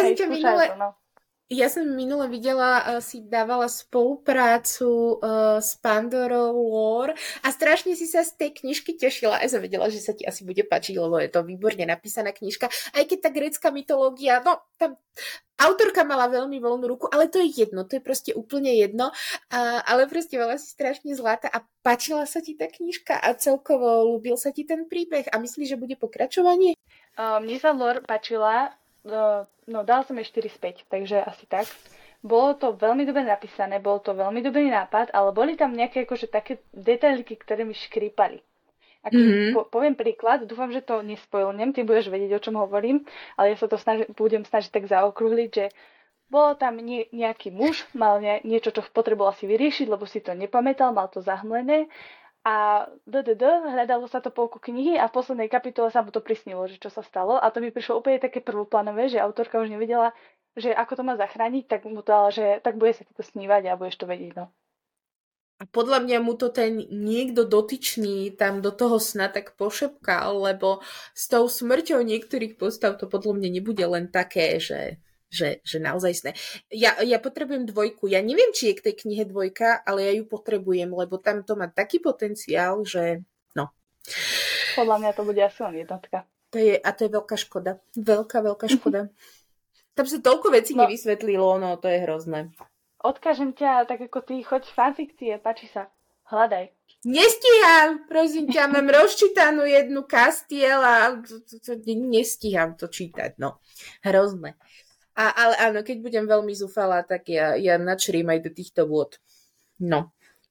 ja som minule videla, si dávala spoluprácu s Pandorou Lore a strašne si sa z tej knižky tešila. Ja som vedela, že sa ti asi bude páčiť, lebo je to výborne napísaná knižka. Aj keď tá grécka mytológia, no tam autorka mala veľmi voľnú ruku, ale to je jedno, to je proste úplne jedno. Ale proste bola si strašne zlatá a páčila sa ti tá knižka a celkovo ľúbil sa ti ten príbeh. A myslíš, že bude pokračovanie? Mne sa Lore páčila. No, dala som jej 4 späť, takže asi tak. Bolo to veľmi dobre napísané, bol to veľmi dobrý nápad, ale boli tam nejaké akože také detailky, ktoré mi škrípali. Ak poviem príklad, dúfam, že to nespoilnem, ty budeš vedieť, o čom hovorím, ale ja sa to budem snažiť tak zaokrúhliť, že bolo tam nejaký muž, mal niečo, čo potreboval si vyriešiť, lebo si to nepamätal, mal to zahmlené. A hľadalo sa to polku knihy a v poslednej kapitole sa mu to prisnilo, že čo sa stalo. A to mi prišlo úplne také prvoplánové, že autorka už nevedela, že ako to má zachrániť, tak mu to dala, že tak bude sa ti to snívať a budeš to vedieť, no. A podľa mňa mu to ten niekto dotyčný tam do toho sna tak pošepkal, lebo s tou smrťou niektorých postav to podľa mňa nebude len také, že naozaj sne. Ja potrebujem 2. Ja neviem, či je k tej knihe 2, ale ja ju potrebujem, lebo tam to má taký potenciál, že no. Podľa mňa to bude asi len 1. To je veľká škoda. Veľká škoda. Tam sa toľko vecí nevysvetlilo, no to je hrozné. Odkážem ťa, tak ako ty, choď fanfikcie, páči sa. Hľadaj. Nestíham, prosím ťa, mám rozčítanú jednu Castiel a nestíham to čítať, no. Hrozné. Ale áno, keď budem veľmi zúfalá, tak ja načrím aj do týchto vôd. No.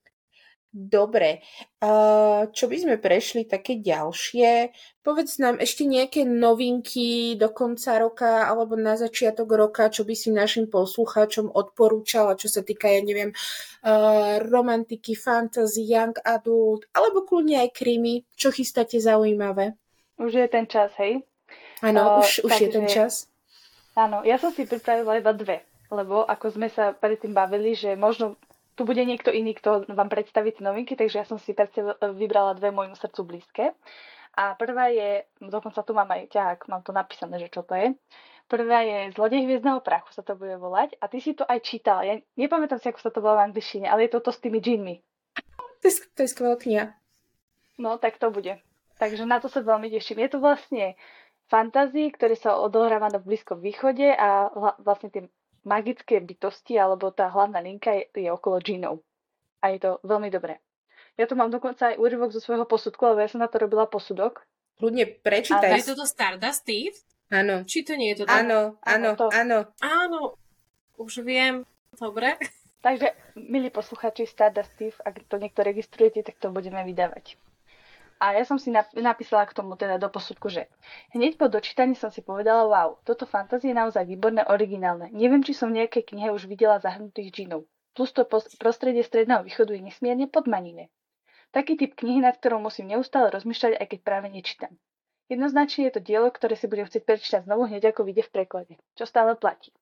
Dobre. Čo by sme prešli také ďalšie? Povedz nám ešte nejaké novinky do konca roka alebo na začiatok roka, čo by si našim poslucháčom odporúčala, čo sa týka, ja neviem, romantiky, fantasy, young adult, alebo kľudne aj krimi. Čo chystáte zaujímavé? Už je ten čas, hej? Áno, už je ten čas. Áno, ja som si pripravila iba 2, lebo ako sme sa predtým bavili, že možno tu bude niekto iný, kto vám predstaví tie novinky, takže ja som si vybrala 2 môjmu srdcu blízke. A prvá je, dokonca tu mám aj ťahák, mám to napísané, že čo to je. Prvá je Zlodej hviezdneho prachu, sa to bude volať. A ty si to aj čítala. Ja nepamätám si, ako sa to volá v angličtine, ale je to s tými džinmi. To je skvelá kniha. No, tak to bude. Takže na to sa veľmi teším. Je to vlastne fantasy, ktoré sa odohráva na Blízkom východe a vlastne tie magické bytosti, alebo tá hlavná linka je okolo džinov. A je to veľmi dobré. Ja tu mám dokonca aj úryvok zo svojho posudku, lebo ja som na to robila posudok. Ľudne, prečítaj. Je toto Stardust Steve? Áno. Či to nie je to? Áno. Áno, už viem. Dobre. Takže, milí posluchači, Stardust Steve, ak to niekto registrujete, tak to budeme vydávať. A ja som si napísala k tomu teda do posudku, že hneď po dočítaní som si povedala, wow, toto fantasy je naozaj výborné, originálne. Neviem, či som v nejakej knihe už videla zahrnutých džinov. Plus to prostredie Stredného východu je nesmierne podmanivé. Taký typ knihy, nad ktorou musím neustále rozmýšľať, aj keď práve nečítam. Jednoznačne je to dielo, ktoré si budem chcieť prečítať znovu hneď ako vyjde v preklade, čo stále platí.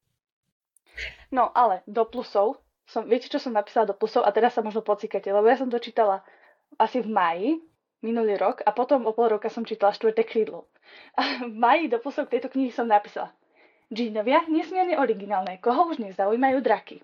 No ale do plusov, viete, čo som napísala do plusov a teraz sa možno pocikate, lebo ja som to čítala asi v máji, minulý rok a potom o pol roka som čítala 4. krídlo. A v máji do plusov k tejto knihy som napísala Džinovia, nesmierne originálne, koho už nezaujímajú draky.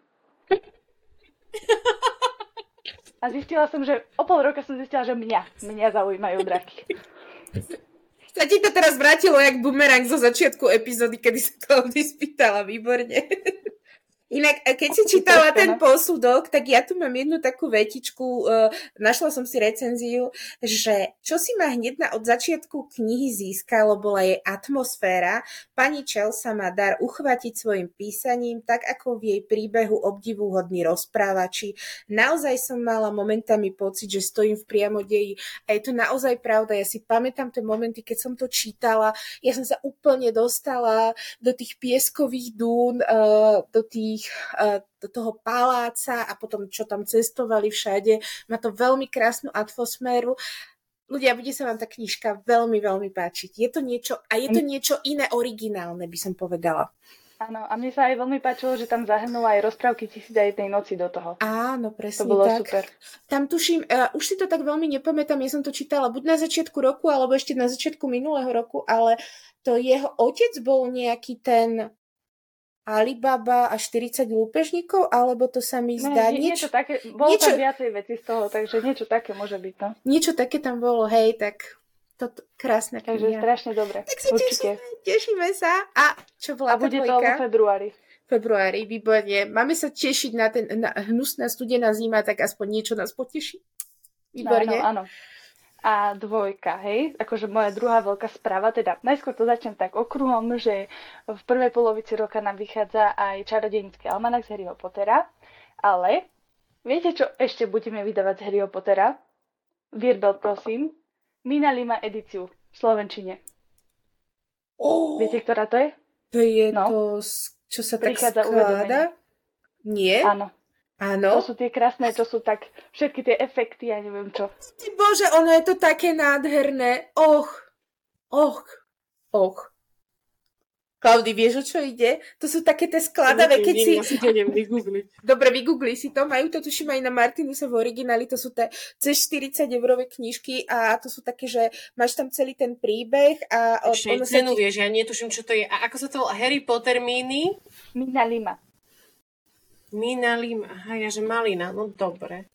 A zistila som, že o pol roka som zistila, že mňa zaujímajú draky. Sa ti to teraz vrátilo jak bumerang zo začiatku epizódy, kedy sa Klaudii spýtala, výborne. Inak, keď si čítala ten posudok, tak ja tu mám jednu takú vetičku, našla som si recenziu, že čo si ma hneď od začiatku knihy získalo, bola jej atmosféra. Pani Čel sa má dar uchvátiť svojim písaním, tak ako v jej príbehu obdivuhodní rozprávači. Naozaj som mala momentami pocit, že stojím v priamodeji a je to naozaj pravda. Ja si pamätám tie momenty, keď som to čítala, ja som sa úplne dostala do tých pieskových dún, do toho paláca a potom, čo tam cestovali všade. Má to veľmi krásnu atmosféru. Ľudia, bude sa vám tá knižka veľmi, veľmi páčiť. Je to niečo iné, originálne, by som povedala. Áno, a mne sa aj veľmi páčilo, že tam zahrnula aj rozprávky 1001 noci do toho. Áno, presne tak. To bolo super. Tam tuším, už si to tak veľmi nepamätám, ja som to čítala buď na začiatku roku, alebo ešte na začiatku minulého roku, ale to jeho otec bol nejaký ten Alibaba a 40 lúpežníkov, alebo to sa mi zdá... Niečo také, bolo tam viacej veci z toho, takže niečo také môže byť, no. Niečo také tam bolo, hej, tak toto krásne. Takže strašne dobre. Tak sa tešíme sa. A čo bola tá bude dvojka? To vo februári. Februári, výborne. Máme sa tešiť na hnusná studená zima, tak aspoň niečo nás poteší. Výborne. Áno. A dvojka, hej, akože moja druhá veľká správa, teda najskôr to začnem tak okruhom, že v prvej polovici roka nám vychádza aj čarodejnícky almanach z Harryho Pottera, ale viete, čo ešte budeme vydávať z Harryho Pottera? Virbel, prosím, Mina Lima edíciu v slovenčine. Viete, ktorá to je? To je to, čo sa tak skláda? Nie? Áno. To sú tie krásne, čo sú tak, všetky tie efekty, ja neviem čo. Ty Bože, ono je to také nádherné. Och. Klaudii, vieš, o čo ide? To sú také tie skladavé, keď si... Ja si to idem vygoogliť. Dobre, vygoogli si to. Majú to, tuším, aj na Martinuse v origináli. To sú tie cez 40-eurové knižky a to sú také, že máš tam celý ten príbeh a... Ešte cenu vieš, ja netuším, čo to je. A ako sa to volá? Harry Potter Mini? Mina Lima. Aha, ja že malina, no dobre.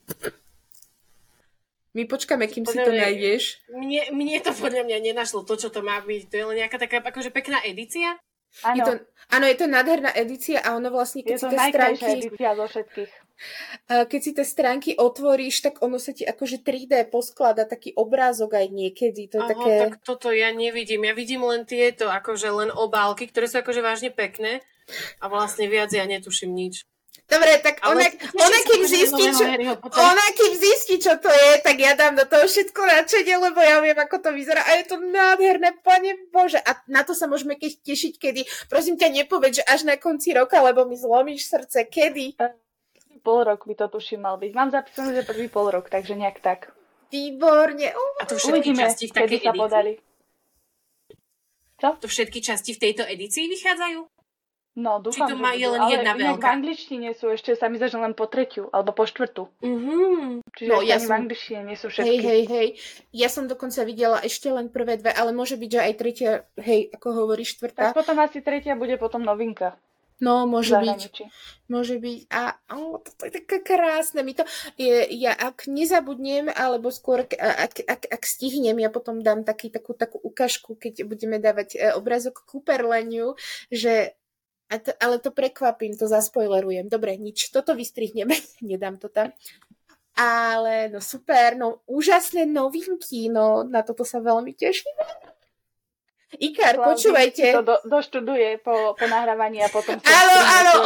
My počkáme, kým si to nájdeš. Mne to podľa mňa nenašlo to, čo to má byť. To je len nejaká taká akože pekná edícia? Áno, je to nádherná edícia a ono vlastne, keď je to najkrajšia edícia zo všetkých. Keď si tie stránky otvoríš, tak ono sa ti akože 3D posklada taký obrázok aj niekedy. To je také... tak toto ja nevidím. Ja vidím len tieto, akože len obálky, ktoré sú akože vážne pekné a vlastne viac ja netuším nič. Dobre, tak ona kým zistí, čo to je, tak ja dám do toho všetko nadšenie, lebo ja viem, ako to vyzerá. A je to nádherné, Pane Bože. A na to sa môžeme tešiť, kedy. Prosím ťa, nepoveď, že až na konci roka, lebo mi zlomíš srdce. Kedy? Pol rok by to tuším mal byť. Mám zapísané, že prvý pol rok, takže nejak tak. Výborne. A to všetky časti v takej edícii? Čo? To všetky časti v tejto edícii vychádzajú? No, dúfam, či to má že len jedna veľká. V angličtine sú ešte, sa mi zdá, že len po 3. alebo po 4. Čiže v angličtine nie sú všetky. Hej. Ja som dokonca videla ešte len prvé 2, ale môže byť, že aj 3, hej, ako hovoríš, 4. Tak potom asi 3 bude potom novinka. No, môže byť. Môže byť. A to je také krásne. Ja ak nezabudnem, alebo skôr ak stihnem, ja potom dám takú ukážku, keď budeme dávať obrázok Cooperleniu, že ale to prekvapím, to zaspoilerujem. Dobre, nič, toto vystrihneme, nedám to tam. Ale no super, no úžasné novinky, no na toto sa veľmi teším. Ikar, počúvajte. To doštuduje po nahrávaní a potom sa... Áno,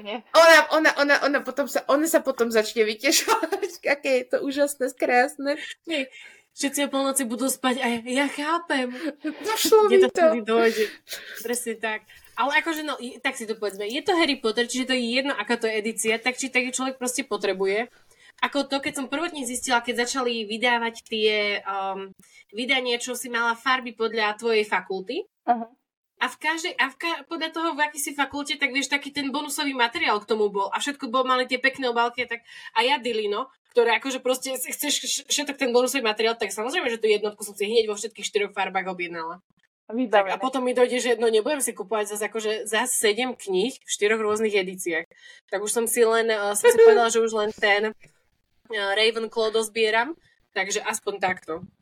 ona sa potom začne vytešovať, aké je to úžasné, krásne. Nie. Všetci o polnoci budú spať a ja chápem. Došlo mi to. Dojde. Presne tak. Ale akože, no, tak si to povedzme, je to Harry Potter, čiže to je jedno, aká to je edícia, tak či taký človek proste potrebuje. Ako to, keď som prvotne zistila, keď začali vydávať tie vydania, čo si mala farby podľa tvojej fakulty. Uh-huh. A podľa toho, v akej si fakulte, tak vieš, taký ten bonusový materiál k tomu bol. A všetko mali tie pekné obálky. A ja Dilino, ktoré akože proste chceš všetok ten bonusový materiál, tak samozrejme, že tú jednotku som si hneď vo všetkých 4 farbách objednala. Tak, a potom mi dojde, že nebudem si kupovať za 7 kníh v 4 rôznych edíciách. Tak už som si povedala, že už len ten Ravenclaw dozbieram, takže aspoň takto.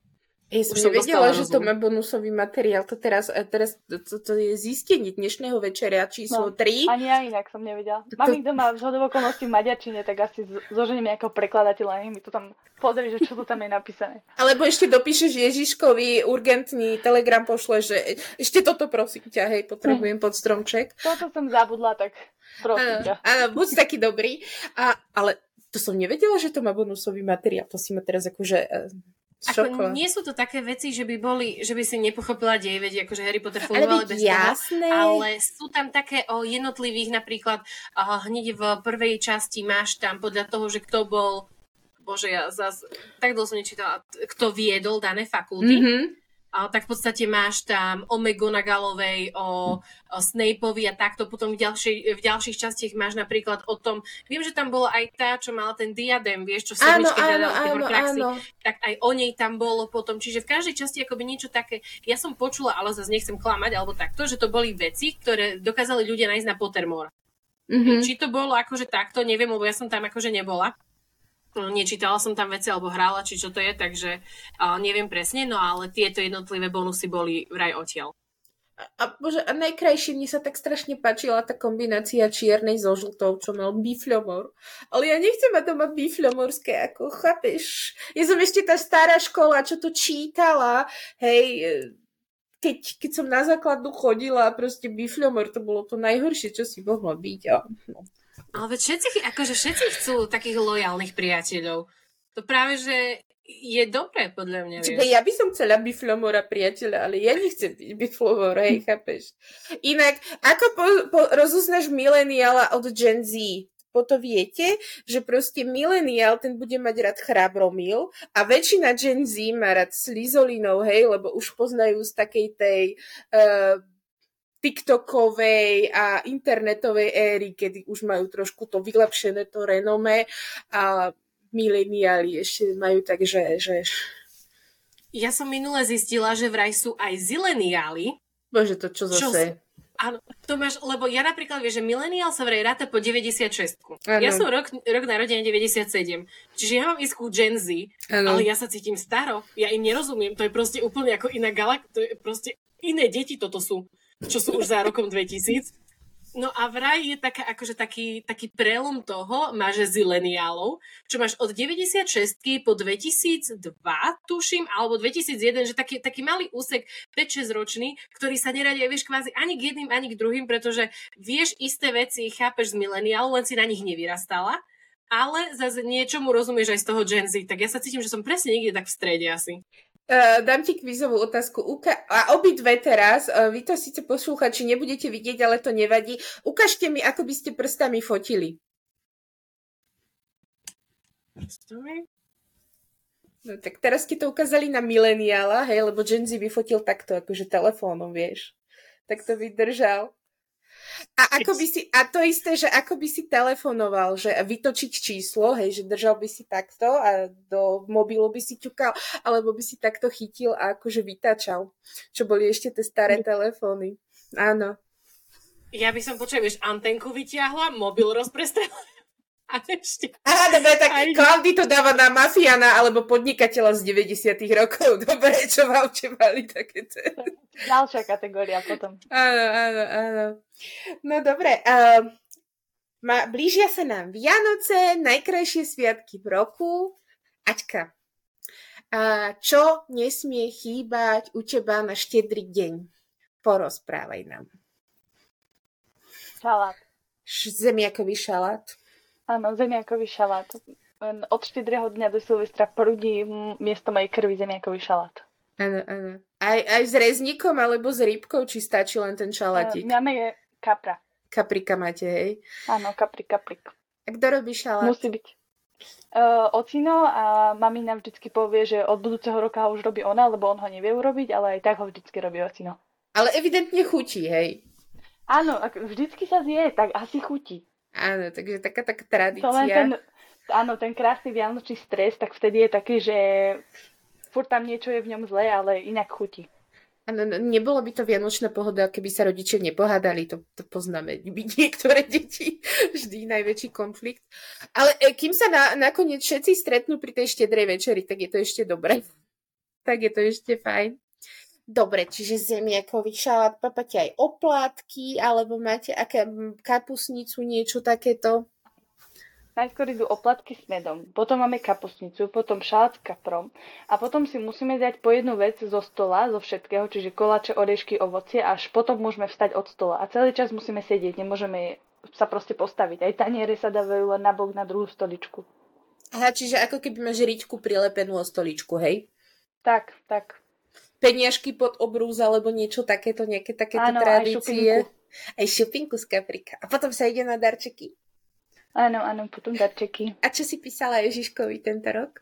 Ja som Už som nevedela, dostala že to rozum. má bonusový materiál. To teraz to je zistenie dnešného večera číslo 3. Ani ja inak som nevedela. Mám ich doma zhodou okolností v maďarčine, tak asi zoženiem nejakého prekladateľa, mi to tam pozrie, že čo to tam je napísané. Alebo ešte dopíšeš Ježiškovi urgentný telegram pošle, že ešte toto prosím ťa, hej, potrebujem pod stromček. Toto som zabudla, tak prosím ťa. Áno, buď taký dobrý. Ale to som nevedela, že to má bonusový materiál. To si ma teraz akože šokovala. Nie sú to také veci, že by si nepochopila dej, veď akože Harry Potter fungovali bez jasné. toho, ale sú tam také o jednotlivých, napríklad hneď v prvej časti máš tam podľa toho, že kto bol, bože, ja tak dlho som nečítala, kto viedol dané fakulty. Tak v podstate máš tam o McGonagallovej, o Snapeovi a takto. Potom v ďalších častiach máš napríklad o tom, viem, že tam bola aj tá, čo mala ten diadem, vieš, čo v sedmičke hľadala tie horcruxy, tak aj o nej tam bolo potom. Čiže v každej časti akoby niečo také, ja som počula, ale zase nechcem klamať, alebo takto, že to boli veci, ktoré dokázali ľudia nájsť na Pottermore. Či to bolo akože takto, neviem, lebo ja som tam akože nebola. Nečítala som tam veci, alebo hrála, či čo to je, takže neviem presne, no ale tieto jednotlivé bonusy boli vraj odtiaľ. A najkrajšie, mne sa tak strašne páčila tá kombinácia čiernej so žltou, čo mal bifľomor. Ale ja nechcem mať doma bifľomorské, ako chápeš. Ja som ešte tá stará škola, čo to čítala, hej, keď som na základnú chodila, proste bifľomor, to bolo to najhoršie, čo si mohlo byť. No. Ale veď všetci chcú takých lojálnych priateľov. To práve, že je dobré, podľa mňa, vieš. Ja by som chcela bifľomora priateľa, ale ja nechcem byť bifľomor, hej, chápeš. Inak, ako rozoznáš mileniala od Gen Z? To viete, že proste mileniál, ten bude mať rád Chrabromil a väčšina Gen Z má rád Slizolinov, hej, lebo už poznajú z takej tej TikTokovej a internetovej éry, kedy už majú trošku to vylepšené to renome a mileniáli ešte majú tak, že... Ja som minule zistila, že vraj sú aj zileniáli. Bože, to čo zase? Áno, to máš, lebo ja napríklad vieš, že mileniál sa vraj ráta po 96. Ja som rok narodenia 97. Čiže ja mám istú Gen Z, ale ja sa cítim staro. Ja im nerozumiem. To je proste úplne ako iná to je proste iné deti toto sú, čo sú už za rokom 2000. No a vraj je taká, akože taký prelom toho, máš zileniálov, čo máš od 96 po 2002, tuším, alebo 2001, že taký malý úsek 5-6 ročný, ktorý sa neradia, vieš, kvázi ani k jedným, ani k druhým, pretože vieš isté veci, chápeš z mileniálov, len si na nich nevyrastala, ale zase niečomu rozumieš aj z toho Gen Z, tak ja sa cítim, že som presne niekde tak v strede asi. Dám ti kvízovú otázku. A obidve teraz, vy to síce poslúchači nebudete vidieť, ale to nevadí. Ukážte mi, ako by ste prstami fotili. Prstami? No tak teraz ste to ukázali na mileniála, hej, lebo Gen Z by fotil takto, akože telefónom, vieš. Tak to by držal. A to isté, že ako by si telefonoval, že vytočiť číslo, hej, že držal by si takto a do mobilu by si ťukal, alebo by si takto chytil a akože vytačal, čo boli ešte tie staré telefóny. Áno. Ja by som vieš, antenku vytiahla, mobil rozprestrela. A ešte... Dobre, tak Klaudy to dáva na mafiána alebo podnikateľa z 90 rokov. Dobre, čo v aute mali také. Ďalšia kategória potom. Áno. No dobre. Blížia sa nám Vianoce, najkrajšie sviatky v roku. Aťka, čo nesmie chýbať u teba na štedrý deň? Porozprávaj nám. Šalát. Zemiakový šalát. Áno, zemiakový šalát. Od štedrého dňa do Silvestra prúdi miesto mojej krvi zemiakový šalát. Áno. Aj s rezníkom alebo s rybkou, či stačí len ten šalátik? Máme je kapra. Kaprika máte, hej? Áno, kaprik. A kto robí šalát? Musí byť. Ocino a mamina vždycky povie, že od budúceho roka už robí ona, lebo on ho nevie urobiť, ale aj tak ho vždycky robí ocino. Ale evidentne chutí, hej? Áno, vždycky sa zje, tak asi chutí. Áno, takže taká tradícia. To len ten krásny vianočný stres, tak vtedy je taký, že furt tam niečo je v ňom zlé, ale inak chutí. Áno, nebolo by to vianočná pohoda, keby sa rodičia nepohádali, to poznáme. Niektoré deti, vždy najväčší konflikt. Ale kým sa nakoniec všetci stretnú pri tej štedrej večeri, tak je to ešte dobré. tak je to ešte fajn. Dobre, čiže zemiakový šalát, papáte aj oplátky, alebo máte kapusnicu, niečo takéto? Najskôr idú oplatky s medom, potom máme kapustnicu, potom šalát s kaprom a potom si musíme dať po jednu vec zo stola, zo všetkého, čiže koláče, oriešky, ovocie, až potom môžeme vstať od stola. A celý čas musíme sedieť, nemôžeme sa proste postaviť. Aj taniere sa dávajú len nabok na druhú stoličku. Aha, čiže ako keby máš riťku prilepenú o stoličku, hej? Tak. Peniažky pod obrúz, alebo niečo takéto, nejaké takéto áno, tradície. Aj šupinku z kaprika. A potom sa ide na darčeky. Áno, potom darčeky. A čo si písala Ježiškovi tento rok?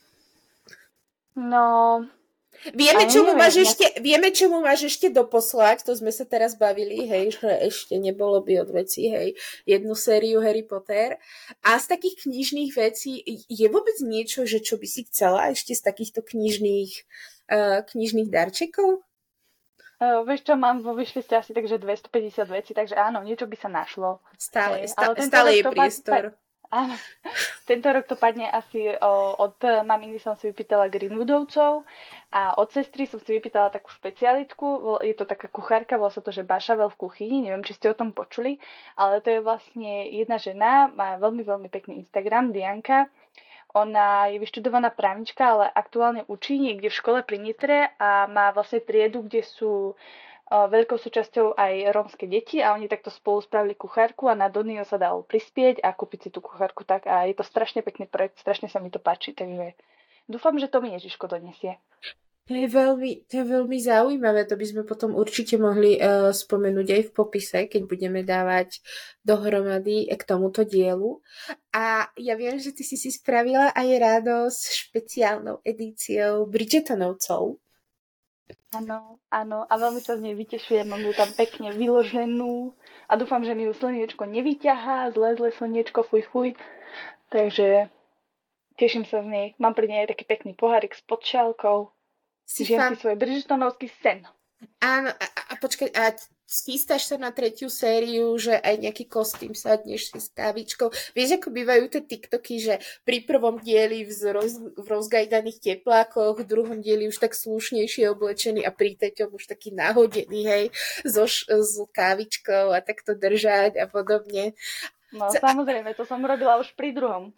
No... Vieme, čo mu máš ešte doposlať, to sme sa teraz bavili, hej, že ešte nebolo by od veci, hej, jednu sériu Harry Potter. A z takých knižných vecí je vôbec niečo, že čo by si chcela ešte z takýchto knižných darčekov? Vieš čo, mám vo wishliste asi takže 250 vecí, takže áno, niečo by sa našlo. Stále je priestor. Áno, tento rok to padne asi od maminy som si vypýtala Greenwoodovcov a od sestry som si vypýtala takú špecialitku, je to taká kuchárka, volá sa to, že Bašavel v kuchyni, neviem, či ste o tom počuli, ale to je vlastne jedna žena, má veľmi, veľmi pekný Instagram, Dianka. Ona je vyštudovaná právnička, ale aktuálne učí niekde v škole pri Nitre a má vlastne triedu, kde sú veľkou súčasťou aj rómske deti a oni takto spolu spravili kuchárku a na Donio sa dalo prispieť a kúpiť si tú kuchárku tak a je to strašne pekný projekt, strašne sa mi to páči, takže dúfam, že to mi Ježiško donesie. To je veľmi zaujímavé, to by sme potom určite mohli spomenúť aj v popise, keď budeme dávať dohromady k tomuto dielu. A ja viem, že ty si spravila aj radosť špeciálnou edíciou Bridgertonovcov. Áno, a veľmi sa z nej vytešujem, mám ju tam pekne vyloženú a dúfam, že mi ju slniečko nevyťahá, zlé slniečko, fuj. Takže teším sa z nej, mám pri nej aj taký pekný pohárik s podšálkou. Žijem si svoj bridgertonovský sen. Áno, a počkaj, a chystáš sa na 3. sériu, že aj nejaký kostým sadneš si s kávičkou. Vieš, ako bývajú tie TikToky, že pri prvom dieli v rozgajdaných teplákoch, v druhom dieli už tak slušnejšie oblečený a pri treťom už taký nahodený, hej, s kávičkou a takto držať a podobne. No, samozrejme, to som robila už pri druhom.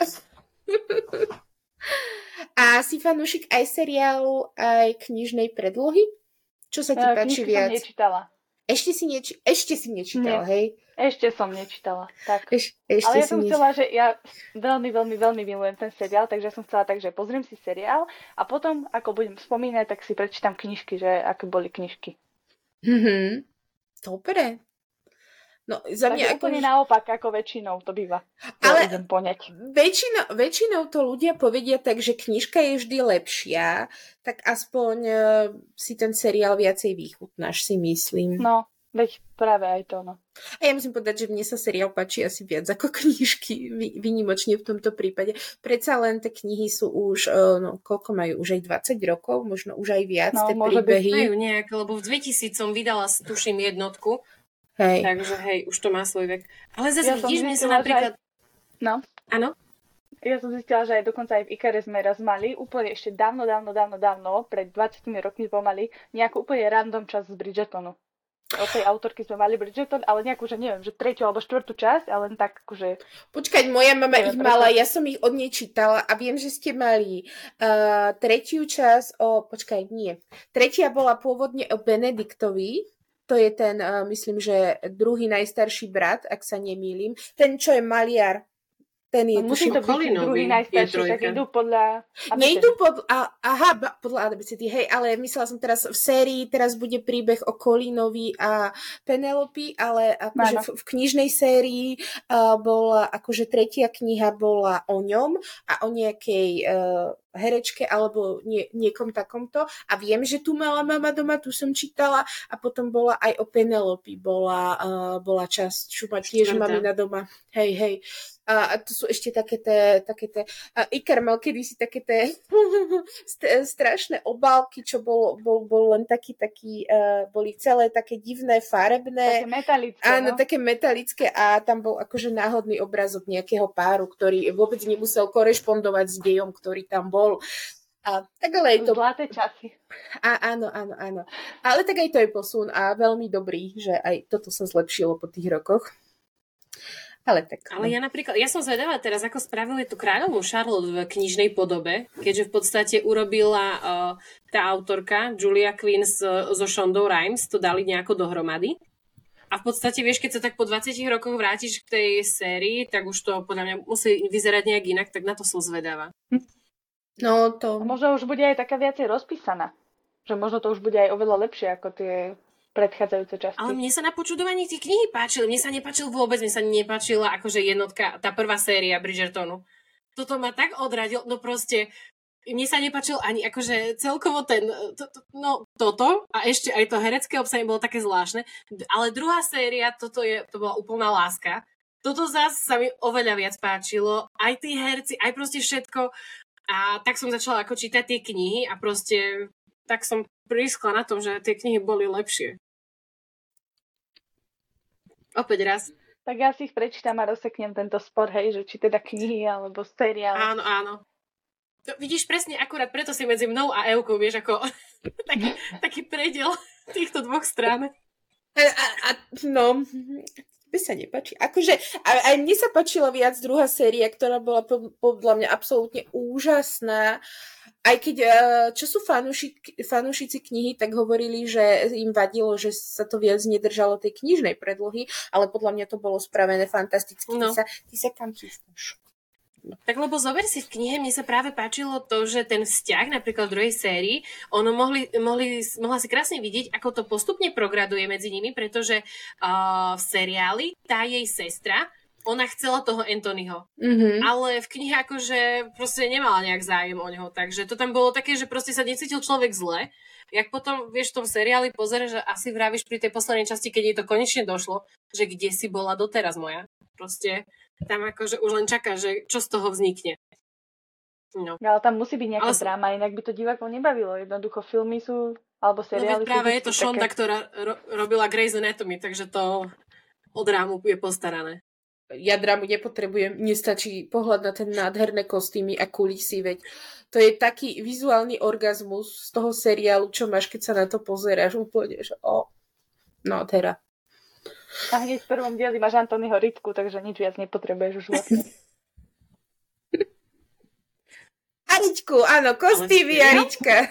A si fanúšik aj seriálu, aj knižnej predlohy? Čo sa ti páči viac? Som nečítala. Ešte si nečítala, hej? Ešte som nečítala, tak. Ale ja som chcela, že ja veľmi, veľmi, veľmi milujem ten seriál, takže som chcela tak, že pozriem si seriál a potom, ako budem spomínať, tak si prečítam knižky, že aké boli knižky. Dobre. No, za mňa úplne naopak, ako väčšinou to býva. Ale idem poňať. Väčšinou to ľudia povedia tak, že knižka je vždy lepšia, tak aspoň si ten seriál viacej vychutnáš, si myslím. No, veď práve aj to, no. A ja musím povedať, že mne sa seriál páči asi viac ako knižky, výnimočne v tomto prípade. Predsa len tie knihy sú už, koľko majú, už aj 20 rokov, možno už aj viac, tie príbehy. Majú nejak, lebo v 2000 som vydala, tuším, jednotku. Hej. Takže už to má svoj vek. Ale zase vidíš, mne sa napríklad... No. Áno? Ja som zistila, že aj dokonca aj v Ikare sme raz mali úplne ešte dávno, pred 20 rokmi pomaly, nejakú úplne random časť z Bridgertonu. Od tej autorky sme mali Bridgerton, ale nejakú, že neviem, že 3. alebo 4. časť, ale len tak akože... Počkať, moja mama ich mala, ja som ich od nej čítala a viem, že ste mali 3. časť Počkaj, nie. 3. bola pôvodne o Benediktovi. To je ten, myslím, že druhý najstarší brat, ak sa nemýlim. Ten, čo je maliar. Ten je musí to byť druhý najstarší, tak idú podľa... Nejdú podľa ABCD, hej, ale myslela som teraz v sérii, teraz bude príbeh o Colinovi a Penelope, ale akože v knižnej sérii bola, akože 3. kniha bola o ňom a o nejakej herečke alebo niekom takomto a viem, že tu mala mama doma, tu som čítala a potom bola aj o Penelope, bola časť, čo ma tiež mamina doma. Hej. A to sú ešte také tie Ikar mal kedysi také tie strašné obálky, čo bol len taký boli celé také divné, farebné. Také metalické. Áno, také metalické a tam bol akože náhodný obrazok nejakého páru, ktorý vôbec nemusel korešpondovať s dejom, ktorý tam bol. A tak ale je to... Zlaté časy. Áno. Ale tak aj to je posun a veľmi dobrý, že aj toto sa zlepšilo po tých rokoch. Ale tak... Ale ja som zvedavá teraz, ako spravili tú kráľovnú Charlotte v knižnej podobe, keďže v podstate urobila tá autorka Julia Quinn so Shondou Rhimes, to dali nejako dohromady. A v podstate, vieš, keď sa tak po 20 rokoch vrátiš k tej sérii, tak už to podľa mňa musí vyzerať nejak inak, tak na to som zvedavá. No to... A možno už bude aj taká viacej rozpísaná. Že možno to už bude aj oveľa lepšie ako tie predchádzajúce časti. Ale mne sa na počudovanie tie knihy páčili. Mne sa nepáčil vôbec, mne sa nepáčila akože jednotka, tá prvá séria Bridgertonu. Toto ma tak odradil, no proste mne sa nepáčil ani akože celkovo toto a ešte aj to herecké obsah bolo také zvláštne. Ale druhá séria, to bola úplná láska. Toto zase sa mi oveľa viac páčilo. Aj tí herci, aj proste všetko. A tak som začala ako čítať tie knihy a proste tak som priskla na tom, že tie knihy boli lepšie. Opäť raz. Tak ja si ich prečítam a rozseknem tento spor, hej, že či teda knihy alebo seriál. Áno. To vidíš presne, akurát preto si medzi mnou a Evkou, vieš, ako taký prediel týchto dvoch strán. No... by sa nepáči. Akože, aj mne sa páčila viac druhá séria, ktorá bola podľa mňa absolútne úžasná. Aj keď, čo sú fanúšici knihy, tak hovorili, že im vadilo, že sa to viac nedržalo tej knižnej predlohy, ale podľa mňa to bolo spravené fantasticky. No. Ty sa kam chystáš? No. Tak lebo zober si v knihe, mne sa práve páčilo to, že ten vzťah napríklad v druhej sérii, ono mohla si krásne vidieť, ako to postupne prograduje medzi nimi, pretože v seriáli tá jej sestra, ona chcela toho Anthonyho. Mm-hmm. Ale v knihe akože proste nemala nejak zájem o neho, takže to tam bolo také, že proste sa necítil človek zle. Jak potom, vieš, v tom seriáli pozeraš, že asi vravíš pri tej poslednej časti, keď jej to konečne došlo, že kde si bola doteraz moja. Proste tam akože už len čaká, že čo z toho vznikne. No. Ale tam musí byť nejaká dráma, inak by to divákov nebavilo. Jednoducho filmy sú, alebo seriály sú... No práve je to Shonda, ktorá robila Grey's Anatomy, takže to o drámu je postarané. Ja drámu nepotrebujem, nestačí pohľad na ten nádherné kostýmy a kulisy, veď to je taký vizuálny orgazmus z toho seriálu, čo máš, keď sa na to pozeráš úplne, že nádhera. A hneď v prvom dieli máš Anthonyho Ritku, takže nič viac nepotrebuješ už vlastne. Aričku, áno, kostýmy Arička.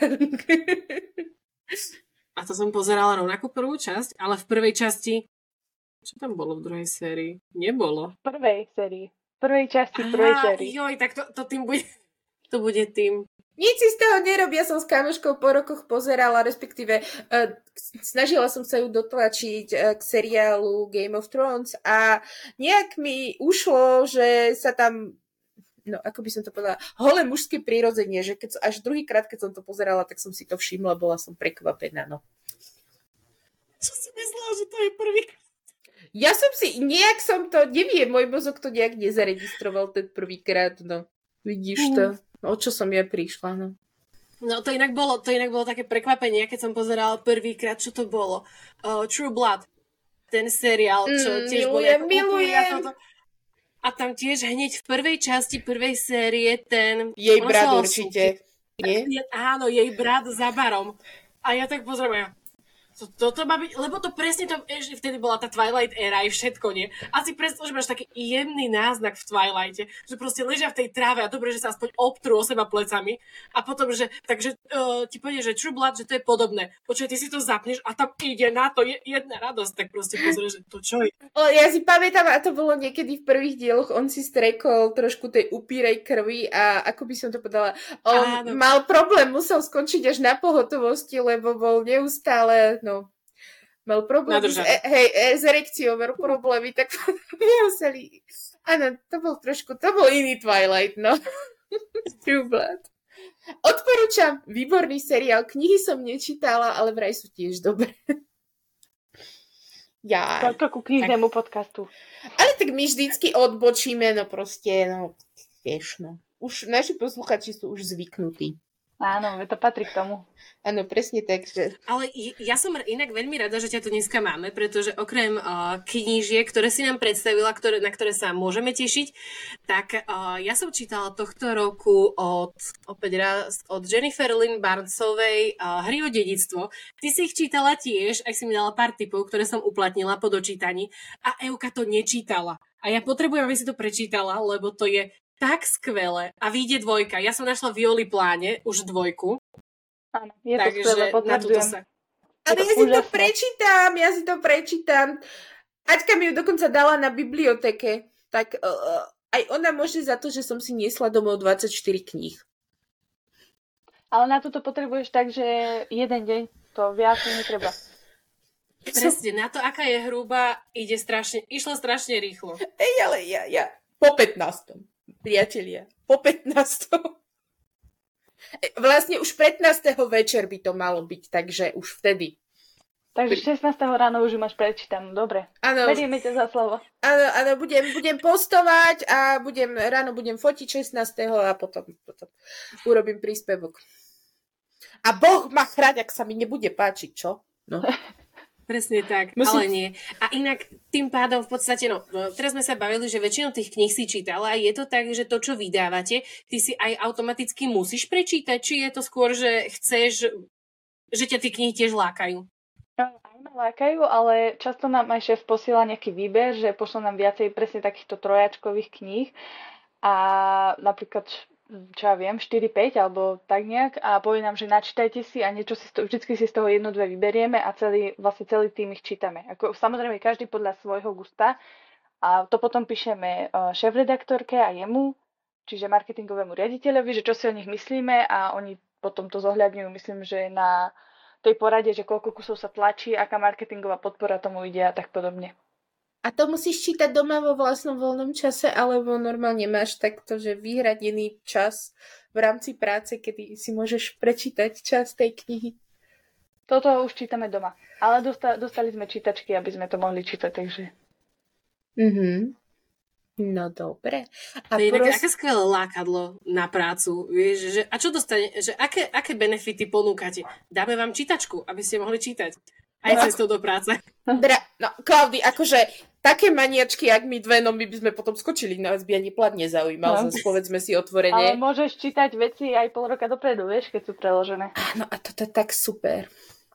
A to som pozerala rovnako prvú časť, ale v prvej časti... Čo tam bolo v druhej sérii? Nebolo. V prvej sérii. V prvej časti prvej sérii. Joj, tak to tým bude... To bude tým... Nic si z toho nerobí, ja som s kamoškou po rokoch pozerala, respektíve snažila som sa ju dotlačiť k seriálu Game of Thrones a nejak mi ušlo, že sa tam, no ako by som to povedala, holé mužské prirodzenie, že až druhýkrát, keď som to pozerala, tak som si to všimla, bola som prekvapená, no. Čo si myslela, že to je prvý? Ja som si, neviem, môj mozog to nejak nezaregistroval ten prvýkrát, no. Vidíš to? O čo som ja prišla, no. No to inak bolo také prekvapenie, keď som pozerala prvýkrát, čo to bolo. True Blood, ten seriál, čo tiež milujem. A tam tiež hneď v prvej časti, prvej série ten... Jej brat určite, nie? Áno, jej brat za barom. A ja tak pozriem, toto má byť, lebo to presne to, ešte vtedy bola tá Twilight era, aj všetko, nie? A si predstav, že máš taký jemný náznak v Twilighte, že proste ležia v tej tráve a dobre, že sa aspoň obtrú o seba plecami a potom, že takže ti povie, že True Blood, že to je podobné. Počuj, ty si to zapneš a tam ide na to jedna radosť, tak proste pozrieš, že to čo je. Ja si pamätám, a to bolo niekedy v prvých dieloch, on si strekol trošku tej upírej krvi a ako by som to povedala, on mal problém, musel skončiť až na pohotovosti, lebo bol neustále, mal problémy s erekciou, mal problémy, tak nemuseli. Áno, to bol iný Twilight, no. True Blood. Odporúčam, výborný seriál, knihy som nečítala, ale vraj sú tiež dobré. Toľko ku knižnému podcastu. Ale tak my vždycky odbočíme, vieš, no. Už naši posluchači sú už zvyknutí. Áno, to patrí k tomu. Áno, presne tak. Že... Ale ja som inak veľmi rada, že ťa tu dneska máme, pretože okrem knížiek, ktoré si nám predstavila, na ktoré sa môžeme tešiť, tak ja som čítala tohto roku opäť raz od Jennifer Lynn Barnesovej Hry o dedičstvo. Ty si ich čítala tiež, aj si mi dala pár tipov, ktoré som uplatnila po dočítaní a Euka to nečítala. A ja potrebujem, aby si to prečítala, lebo to je tak skvelé. A vyjde 2. Ja som našla v Joli Pláne už 2. Áno, je to skvelé, potvrdzujem. Ale ja si to prečítam. Aťka mi ju dokonca dala na biblioteke, tak aj ona môže za to, že som si niesla domov 24 kníh. Ale na toto potrebuješ tak, že jeden deň, to viac netreba. Presne, na to, aká je hrubá, išlo strašne rýchlo. Ale ja po 15. Priatelia, po 15. Vlastne už 15. večer by to malo byť, takže už vtedy. Takže 16. ráno už máš prečítanú, dobre. Áno. Berieme ťa za slovo. Áno, budem postovať a ráno budem fotiť 16. a potom urobím príspevok. A Boh ma chráň, ak sa mi nebude páčiť, čo? No. Presne tak, ale nie. A inak tým pádom v podstate, teraz sme sa bavili, že väčšinu tých kníh si čítala a je to tak, že to, čo vydávate, ty si aj automaticky musíš prečítať, či je to skôr, že chceš, že ťa tie knihy tiež lákajú? Aj ma lákajú, ale často nám aj šéf posiela nejaký výber, že pošlo nám viacej presne takýchto trojačkových kníh a napríklad čo ja viem, 4-5 alebo tak nejak a povie nám, že načítajte si a niečo vždycky si z toho 1-2 vyberieme a celý tým ich čítame. Ako, samozrejme každý podľa svojho gusta a to potom píšeme šéfredaktorke a jemu, čiže marketingovému riaditeľovi, že čo si o nich myslíme a oni potom to zohľadňujú, myslím, že na tej porade, že koľko kusov sa tlačí, aká marketingová podpora tomu ide a tak podobne. A to musíš čítať doma vo vlastnom voľnom čase, alebo normálne máš takto, že vyhradený čas v rámci práce, kedy si môžeš prečítať časť tej knihy? Toto už čítame doma. Ale dostali sme čítačky, aby sme to mohli čítať, takže... No dobre. A to je aké skvelé lákadlo na prácu. Vieš, a čo dostane, že aké benefity ponúkate? Dáme vám čítačku, aby ste mohli čítať. Aj cestou do práce. Klaudii, akože také maniačky, jak my dve, my by sme potom skočili, nás by ani plat nezaujímal, povedzme si otvorene. Ale môžeš čítať veci aj pol roka dopredu, vieš, keď sú preložené. Áno, a toto je tak super.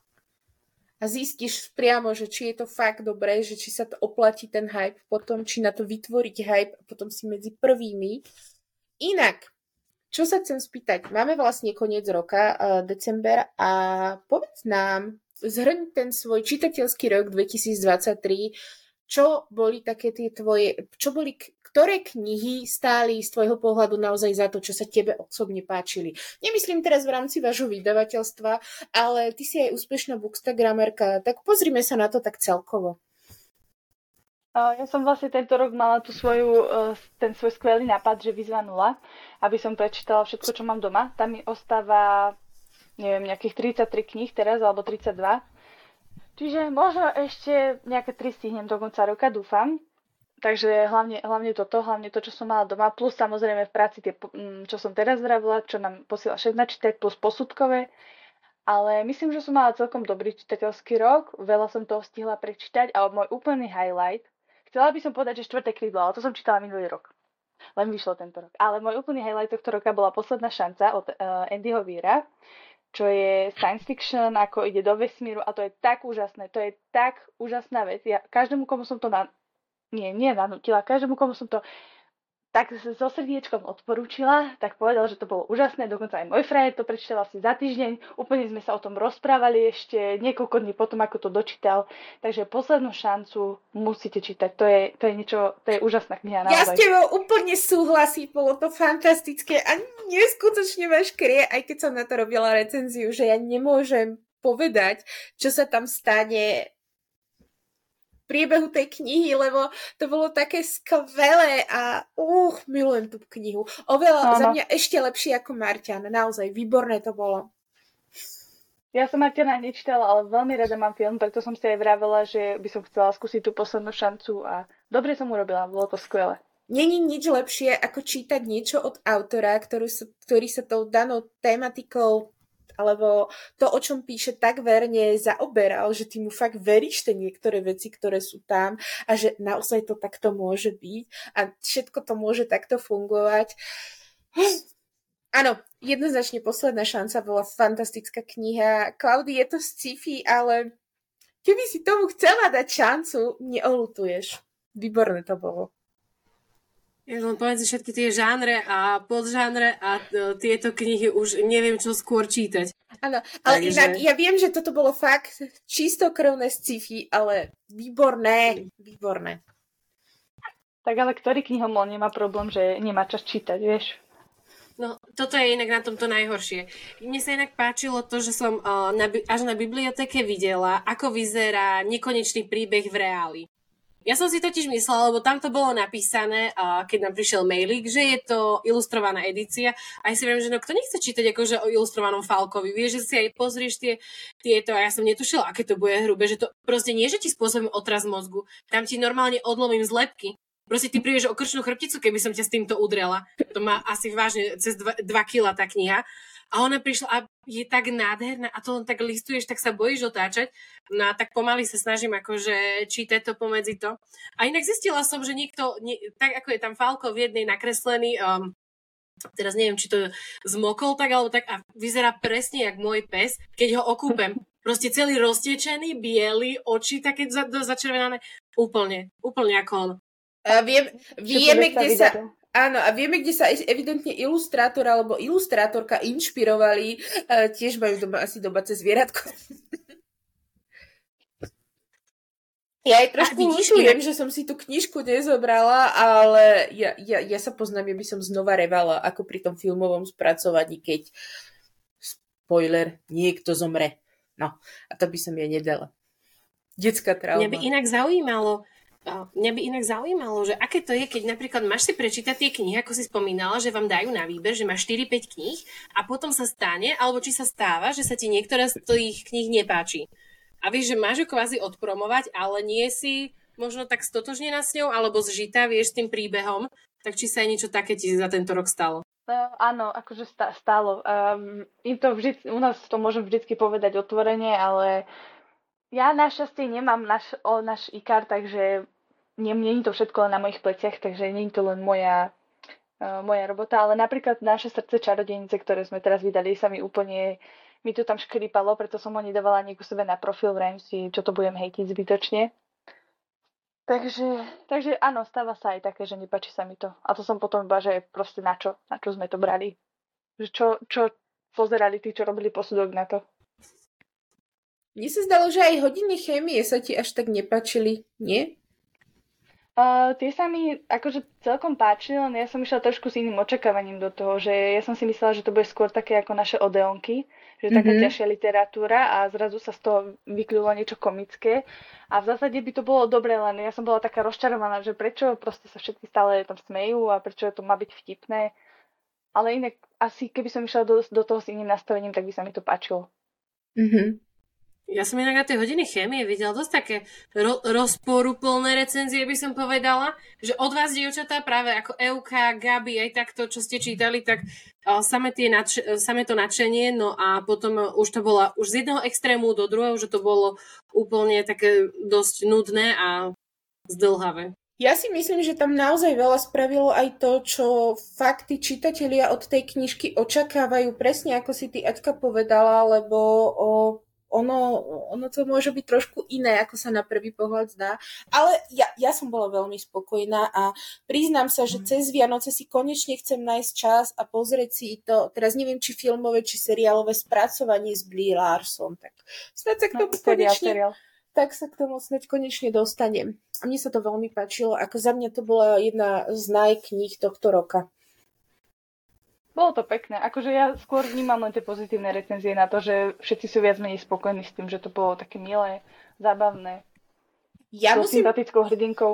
A zistíš priamo, že či je to fakt dobré, že či sa to oplatí ten hype potom, či na to vytvoriť hype a potom si medzi prvými. Inak, čo sa chcem spýtať, máme vlastne koniec roka, december a povedz nám, zhrň ten svoj čitateľský rok 2023, čo boli také tie tvoje, ktoré knihy stáli z tvojho pohľadu naozaj za to, čo sa tebe osobne páčili. Nemyslím teraz v rámci vášho vydavateľstva, ale ty si aj úspešná bookstagramerka, tak pozrime sa na to tak celkovo. Ja som vlastne tento rok mala ten svoj skvelý nápad, že výzva 0, aby som prečítala všetko, čo mám doma. Tam mi ostáva nejakých 33 kníh teraz, alebo 32. Čiže možno ešte nejaké 3 stihnem do konca roka, dúfam. Takže hlavne to, čo som mala doma, plus samozrejme v práci tie, čo som teraz vravila, čo nám posiela šéf načítať, plus posudkové. Ale myslím, že som mala celkom dobrý čitateľský rok, veľa som toho stihla prečítať a môj úplný highlight, chcela by som povedať, že 4. krídlo, ale to som čítala minulý rok. Len vyšlo tento rok. Ale môj úplný highlight tohto roka bola Posledná šanca od Andyho Weira, čo je science fiction, ako ide do vesmíru a to je tak úžasné, to je tak úžasná vec. Ja každému, komu som to nanútila, každému, komu som to tak so srdiečkom odporúčila, tak povedal, že to bolo úžasné, dokonca aj môj frajer to prečítal asi za týždeň, úplne sme sa o tom rozprávali ešte niekoľko dní potom, ako to dočítal, takže Poslednú šancu musíte čítať, to je niečo, to je úžasná kniha. Ja s tebou úplne súhlasím, bolo to fantastické a neskutočne ma škrie, aj keď som na to robila recenziu, že ja nemôžem povedať, čo sa tam stane priebehu tej knihy, lebo to bolo také skvelé a milujem tú knihu. Oveľa za mňa ešte lepšie ako Marťan. Naozaj, výborné to bolo. Ja som Marťana nečítala, ale veľmi rada mám film, preto som si aj vravela, že by som chcela skúsiť tú Poslednú šancu a dobre som urobila, bolo to skvelé. není nič lepšie, ako čítať niečo od autora, ktorý sa tou danou tematikou alebo to, o čom píše, tak verne zaoberal, že ty mu fakt veríš tie niektoré veci, ktoré sú tam a že naozaj to takto môže byť a všetko to môže takto fungovať. Áno, jednoznačne Posledná šanca bola fantastická kniha. Klaudy, je to sci-fi, ale keby si tomu chcela dať šancu, neoľutuješ. Výborné to bolo. Ja len pomedzi všetky tie žánre a podžánre a tieto knihy už neviem, čo skôr čítať. Áno, ale inak ja viem, že toto bolo fakt čistokrvné sci-fi, ale výborné. Tak ale ktorý knihomol nemá problém, že nemá čas čítať, vieš? No, toto je inak na tomto najhoršie. Mne sa inak páčilo to, že som až na bibliotéke videla, ako vyzerá nekonečný príbeh v reáli. Ja som si totiž myslela, lebo tam to bolo napísané, keď nám prišiel mailík, že je to ilustrovaná edícia a ja si viem, že no kto nechce čítať akože o ilustrovanom Falkovi, vieš, že si aj pozrieš tieto a ja som netušila, aké to bude hrubé, že to proste nie, že ti spôsobím otras mozgu, tam ti normálne odlomím zlepky. Proste ty prídeš o krčnú chrbticu, keby som ťa s týmto udrela. To má asi vážne cez 2 kila tá kniha. A ona prišla a je tak nádherná a to len tak listuješ, tak sa bojíš otáčať. No a tak pomaly sa snažím akože čítať to pomedzi to. A inak zistila som, že tak ako je tam Falko v jednej nakreslený, teraz neviem, či to zmokol tak, alebo tak a vyzerá presne jak môj pes, keď ho okúpem. Proste celý roztečený, biely, oči také začervenané. Úplne ako on. A vieme, kde sa... Áno, a vieme, kde sa evidentne ilustrátor alebo ilustrátorka inšpirovali. Tiež majú doma asi domáce zvieratko. Ja aj trošku ľutujem, že som si tú knižku nezobrala, ale ja sa poznám, ja by som znova revala, ako pri tom filmovom spracovaní, keď spoiler, niekto zomre. No, a to by som jej nedala. Detská trauma. Mňa by inak zaujímalo, že aké to je, keď napríklad máš si prečítať tie knihy, ako si spomínala, že vám dajú na výber, že máš 4-5 kníh a potom sa stane, alebo či sa stáva, že sa ti niektorá z tých kníh nepáči. A vieš, že máš ju kvázi odpromovať, ale nie si možno tak stotožnená s ňou, alebo zžitá, vieš, s tým príbehom, tak či sa aj niečo také ti za tento rok stalo? Áno, akože stálo. U nás to môžem vždycky povedať otvorene, ale ja našťastie nemám náš IKAR, takže nie je to všetko len na mojich pleciach, takže nie je to len moja robota, ale napríklad Naše srdce čarodejnice, ktoré sme teraz vydali, mi to tam škripalo, preto som ho nedávala nieku sebe na profil, vrajím si, čo to budem hejtiť zbytočne. Takže áno, stáva sa aj také, že nepáči sa mi to. A to som potom iba, že proste na čo sme to brali. Že čo pozerali tí, čo robili posudok na to. Mne sa zdalo, že aj hodiny chémie sa ti až tak nepáčili, nie? Tie sa mi akože celkom páčili, len ja som išla trošku s iným očakávaním do toho, že ja som si myslela, že to bude skôr také ako naše Odeonky, že taká ťažšia literatúra a zrazu sa z toho vykľulo niečo komické a v zásade by to bolo dobre, len ja som bola taká rozčarovaná, že prečo proste sa všetci stále tam smejú a prečo to má byť vtipné, ale inak asi keby som išla do toho s iným nastavením, tak by sa mi to páčilo. Ja som inak na tej hodine chémie videla dosť také rozporuplné recenzie, by som povedala, že od vás, dievčatá, práve ako Euka, Gabi, aj takto, čo ste čítali, tak samé to nadšenie, no a potom už to bola už z jedného extrému do druhého, že to bolo úplne také dosť nudné a zdĺhavé. Ja si myslím, že tam naozaj veľa spravilo aj to, čo fakt tí čitatelia od tej knižky očakávajú, presne ako si ty, Aťka, povedala, lebo ono to môže byť trošku iné, ako sa na prvý pohľad zdá. Ale ja som bola veľmi spokojná a priznám sa, že cez Vianoce si konečne chcem nájsť čas a pozrieť si to, teraz neviem, či filmové, či seriálové spracovanie z Brie Larson. Tak snad sa k tomu tak sa k tomu snáď konečne dostanem. A mne sa to veľmi páčilo. Ako za mňa to bola jedna z najkníh tohto roka. Bolo to pekné. Akože ja skôr vnímam len tie pozitívne recenzie na to, že všetci sú viac menej spokojní s tým, že to bolo také milé, zábavné. So sympatickou hrdinkou.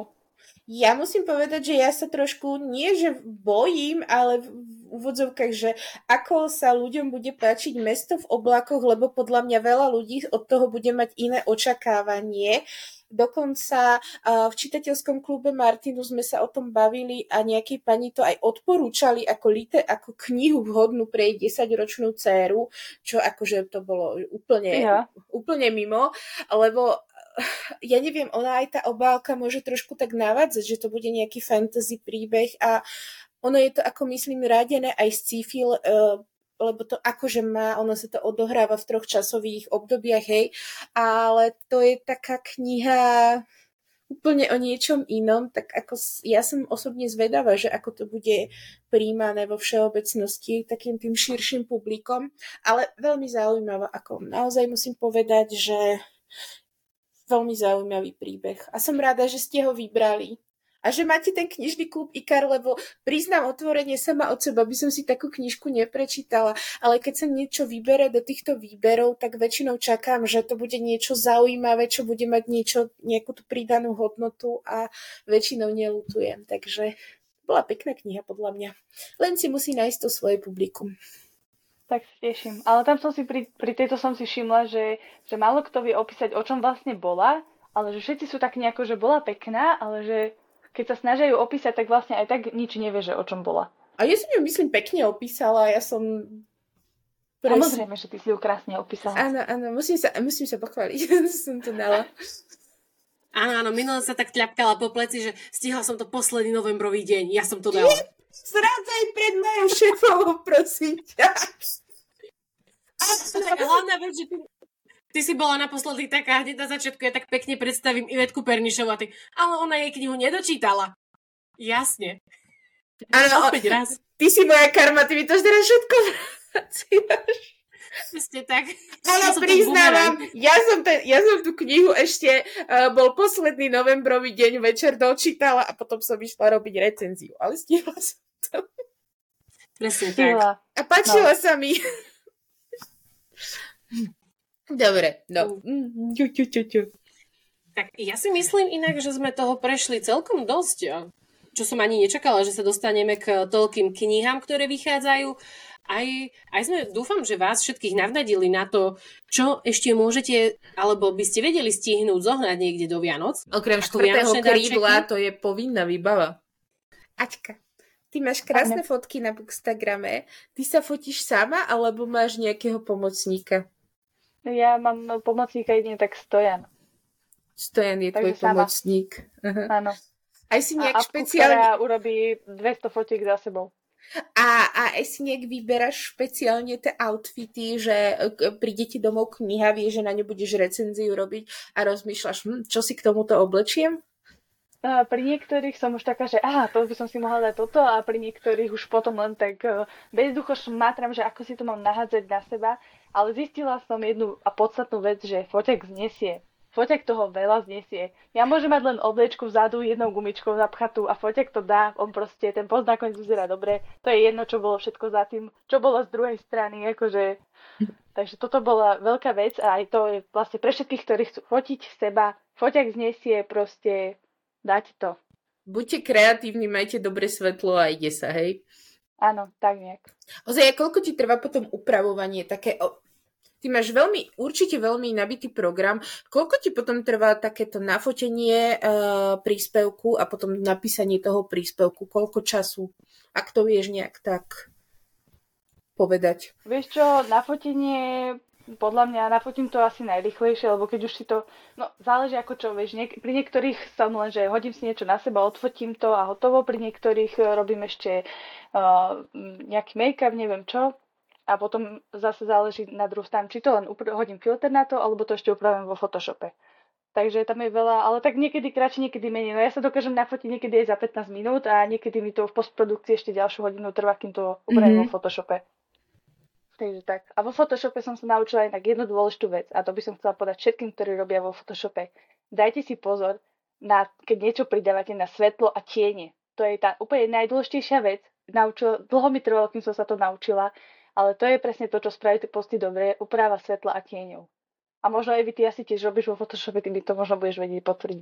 Ja musím povedať, že ja sa trošku, nie že bojím, ale v úvodzovkách, že ako sa ľuďom bude páčiť mesto v oblakoch, lebo podľa mňa veľa ľudí od toho bude mať iné očakávanie. Dokonca v čitateľskom klube Martinu sme sa o tom bavili a nejakej pani to aj odporúčali ako knihu vhodnú pre jej 10-ročnú dcéru, čo akože to bolo úplne mimo, lebo ja neviem, ona aj tá obálka môže trošku tak navádzať, že to bude nejaký fantasy príbeh a ono je to, ako myslím, radené aj z sci-fi, lebo to akože ono sa to odohráva v 3 časových obdobiach, hej, ale to je taká kniha úplne o niečom inom, tak ako ja som osobne zvedavá, že ako to bude príjmané vo všeobecnosti takým tým širším publikom, ale veľmi zaujímavé, ako naozaj musím povedať, že veľmi zaujímavý príbeh. A som rada, že ste ho vybrali. A že máte ten knižný klub IKAR, lebo priznám otvorene sama od seba, by som si takú knižku neprečítala, ale keď sa niečo vybere do týchto výberov, tak väčšinou čakám, že to bude niečo zaujímavé, čo bude mať nejakú tú pridanú hodnotu a väčšinou neľutujem. Takže bola pekná kniha podľa mňa. Len si musí nájsť to svoje publikum. Tak sa teším. Ale tam som si pri tejto som si všimla, že málo kto vie opísať, o čom vlastne bola, ale že všetci sú tak nejako, že bola pekná, ale že keď sa snažia ju opísať, tak vlastne aj tak nič nevie, že o čom bola. A ja som ju, myslím, pekne opísala. Ja som... Samozrejme, že ty si ju krásne opísala. Áno, musím sa pochváliť, že som to dala. Áno, minule sa tak tľapkala po pleci, že stihla som to posledný novembrový deň. Ja som to dala. Zrádzaj pred mojou šéfovou, prosím ťa. Tak hlavná vec, že ty si bola naposledy taká, hneď na začiatku ja tak pekne predstavím Ivetku Pernišovu a ty, ale ona jej knihu nedočítala. Jasne. Áno, opäť raz. Ty si moja karma, ty mi to teraz všetko vracíš. Ste tak. Áno, priznávam, ja som tú knihu ešte, bol posledný novembrový deň večer dočítala a potom som išla robiť recenziu, ale stihla som to. Presne tak. A páčila sa mi. Dobre, no. Tak ja si myslím inak, že sme toho prešli celkom dosť, čo som ani nečakala, že sa dostaneme k toľkým knihám, ktoré vychádzajú. Aj sme, dúfam, že vás všetkých navnadili na to, čo ešte môžete, alebo by ste vedeli stihnúť zohnať niekde do Vianoc. Okrem 4. krídla, to je povinná výbava. Aťka, ty máš krásne fotky na Bookstagrame. Ty sa fotíš sama, alebo máš nejakého pomocníka? Ja mám pomocníka jedine tak Stojan. Stojan je tvoj pomocník. Áno. Aj si nejak špeciálne... ktorá urobí 200 fotiek za sebou. A aj si nejak vyberáš špeciálne tie outfity, že príde ti domov kniha, vieš, že na ňu budeš recenziu robiť a rozmýšľaš, čo si k tomuto oblečiem? Pri niektorých som už taká, že to by som si mohla dať toto a pri niektorých už potom len tak bezducho šmátram, že ako si to mám nahádzať na seba. Ale zistila som jednu a podstatnú vec, že foťak znesie. Foťak toho veľa znesie. Ja môžem mať len oblečku vzadu, jednou gumičkou zapchatú a foťak to dá. On proste, ten post nakoniec vyzerá dobre. To je jedno, čo bolo všetko za tým, čo bolo z druhej strany. Akože. Takže toto bola veľká vec a aj to je vlastne pre všetkých, ktorí chcú fotiť seba. Foťak znesie, proste dať to. Buďte kreatívni, majte dobre svetlo a ide sa, hej? Áno, tak nejak. Ozaj, koľko ti trvá potom upravovanie také... Ty máš určite veľmi nabitý program. Koľko ti potom trvá takéto nafotenie príspevku a potom napísanie toho príspevku? Koľko času? Ak to vieš nejak tak povedať. Vieš čo, nafotenie, podľa mňa nafotím to asi najrýchlejšie, lebo keď už si to, záleží ako čo, vieš, pri niektorých som len, že hodím si niečo na seba, odfotím to a hotovo, pri niektorých robím ešte nejaký make-up, neviem čo. A potom zase záleží na druhú stranu, či to len hodím filter na to, alebo to ešte upravím vo Photoshope. Takže tam je veľa, ale tak niekedy kratšie, niekedy menej. No ja sa dokážem nafotiť niekedy aj za 15 minút a niekedy mi to v postprodukcii ešte ďalšiu hodinu trvá, kým to upravím vo Photoshope. Takže tak. A vo Photoshope som sa naučila inak jednu dôležitú vec a to by som chcela povedať všetkým, ktorí robia vo Photoshope. Dajte si pozor, keď niečo pridávate na svetlo a tiene. To je tá úplne najdôležitejšia vec. Dlho mi trvalo, kým som sa to naučila. Ale to je presne to, čo spraví tie posty dobre, úprava svetla a tieňov. A možno aj ty asi tiež robíš vo Photoshope, ty mi to možno budeš vedieť potvrdiť.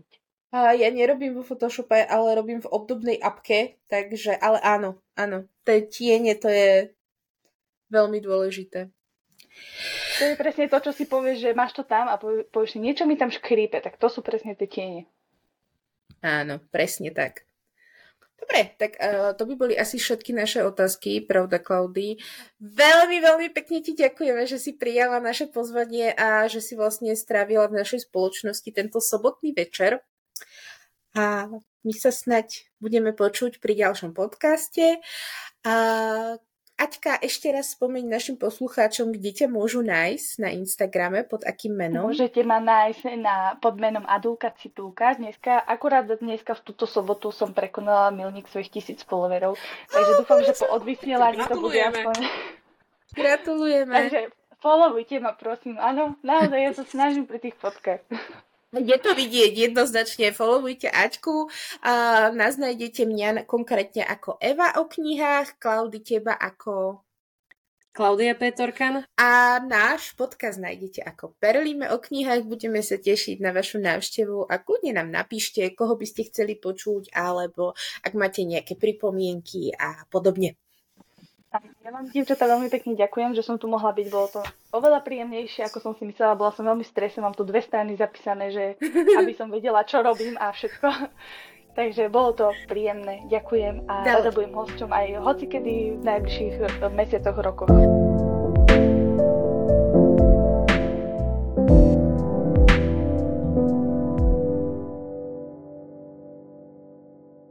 A ja nerobím vo Photoshope, ale robím v obdobnej apke, takže, ale áno, tie tiene, to je veľmi dôležité. To je presne to, čo si povieš, že máš to tam a povieš si, niečo mi tam škrípe, tak to sú presne tie tiene. Áno, presne tak. Dobre, tak to by boli asi všetky naše otázky, pravda, Klaudy? Veľmi, veľmi pekne ti ďakujeme, že si prijala naše pozvanie a že si vlastne strávila v našej spoločnosti tento sobotný večer. A my sa snať budeme počuť pri ďalšom podcaste. A Aťka, ešte raz spomeň našim poslucháčom, kde ťa môžu nájsť na Instagrame, pod akým menom? Môžete ma nájsť pod menom Adulka Citulka. Akurát dneska v túto sobotu som prekonala milník svojich 1000 followerov. Takže dúfam, že po odvysielaní to bude aspoň... Gratulujeme. Takže followujte ma, prosím. Áno, naozaj ja sa snažím pri tých fotkách. Je to vidieť jednoznačne, followujte Aťku, nás nájdete mňa konkrétne ako Eva o knihách, Klaudy teba ako Klaudia Petorkan. A náš podcast nájdete ako Perlíme o knihách, budeme sa tešiť na vašu návštevu a kľudne nám napíšte, koho by ste chceli počuť, alebo ak máte nejaké pripomienky a podobne. Ja vám, dievčatá, veľmi pekne ďakujem, že som tu mohla byť. Bolo to oveľa príjemnejšie, ako som si myslela. Bola som veľmi v strese, mám tu 2 strany zapísané, že aby som vedela, čo robím a všetko. Takže bolo to príjemné. Ďakujem a rada budem hosťom aj hocikedy v najbližších mesiacoch, rokoch.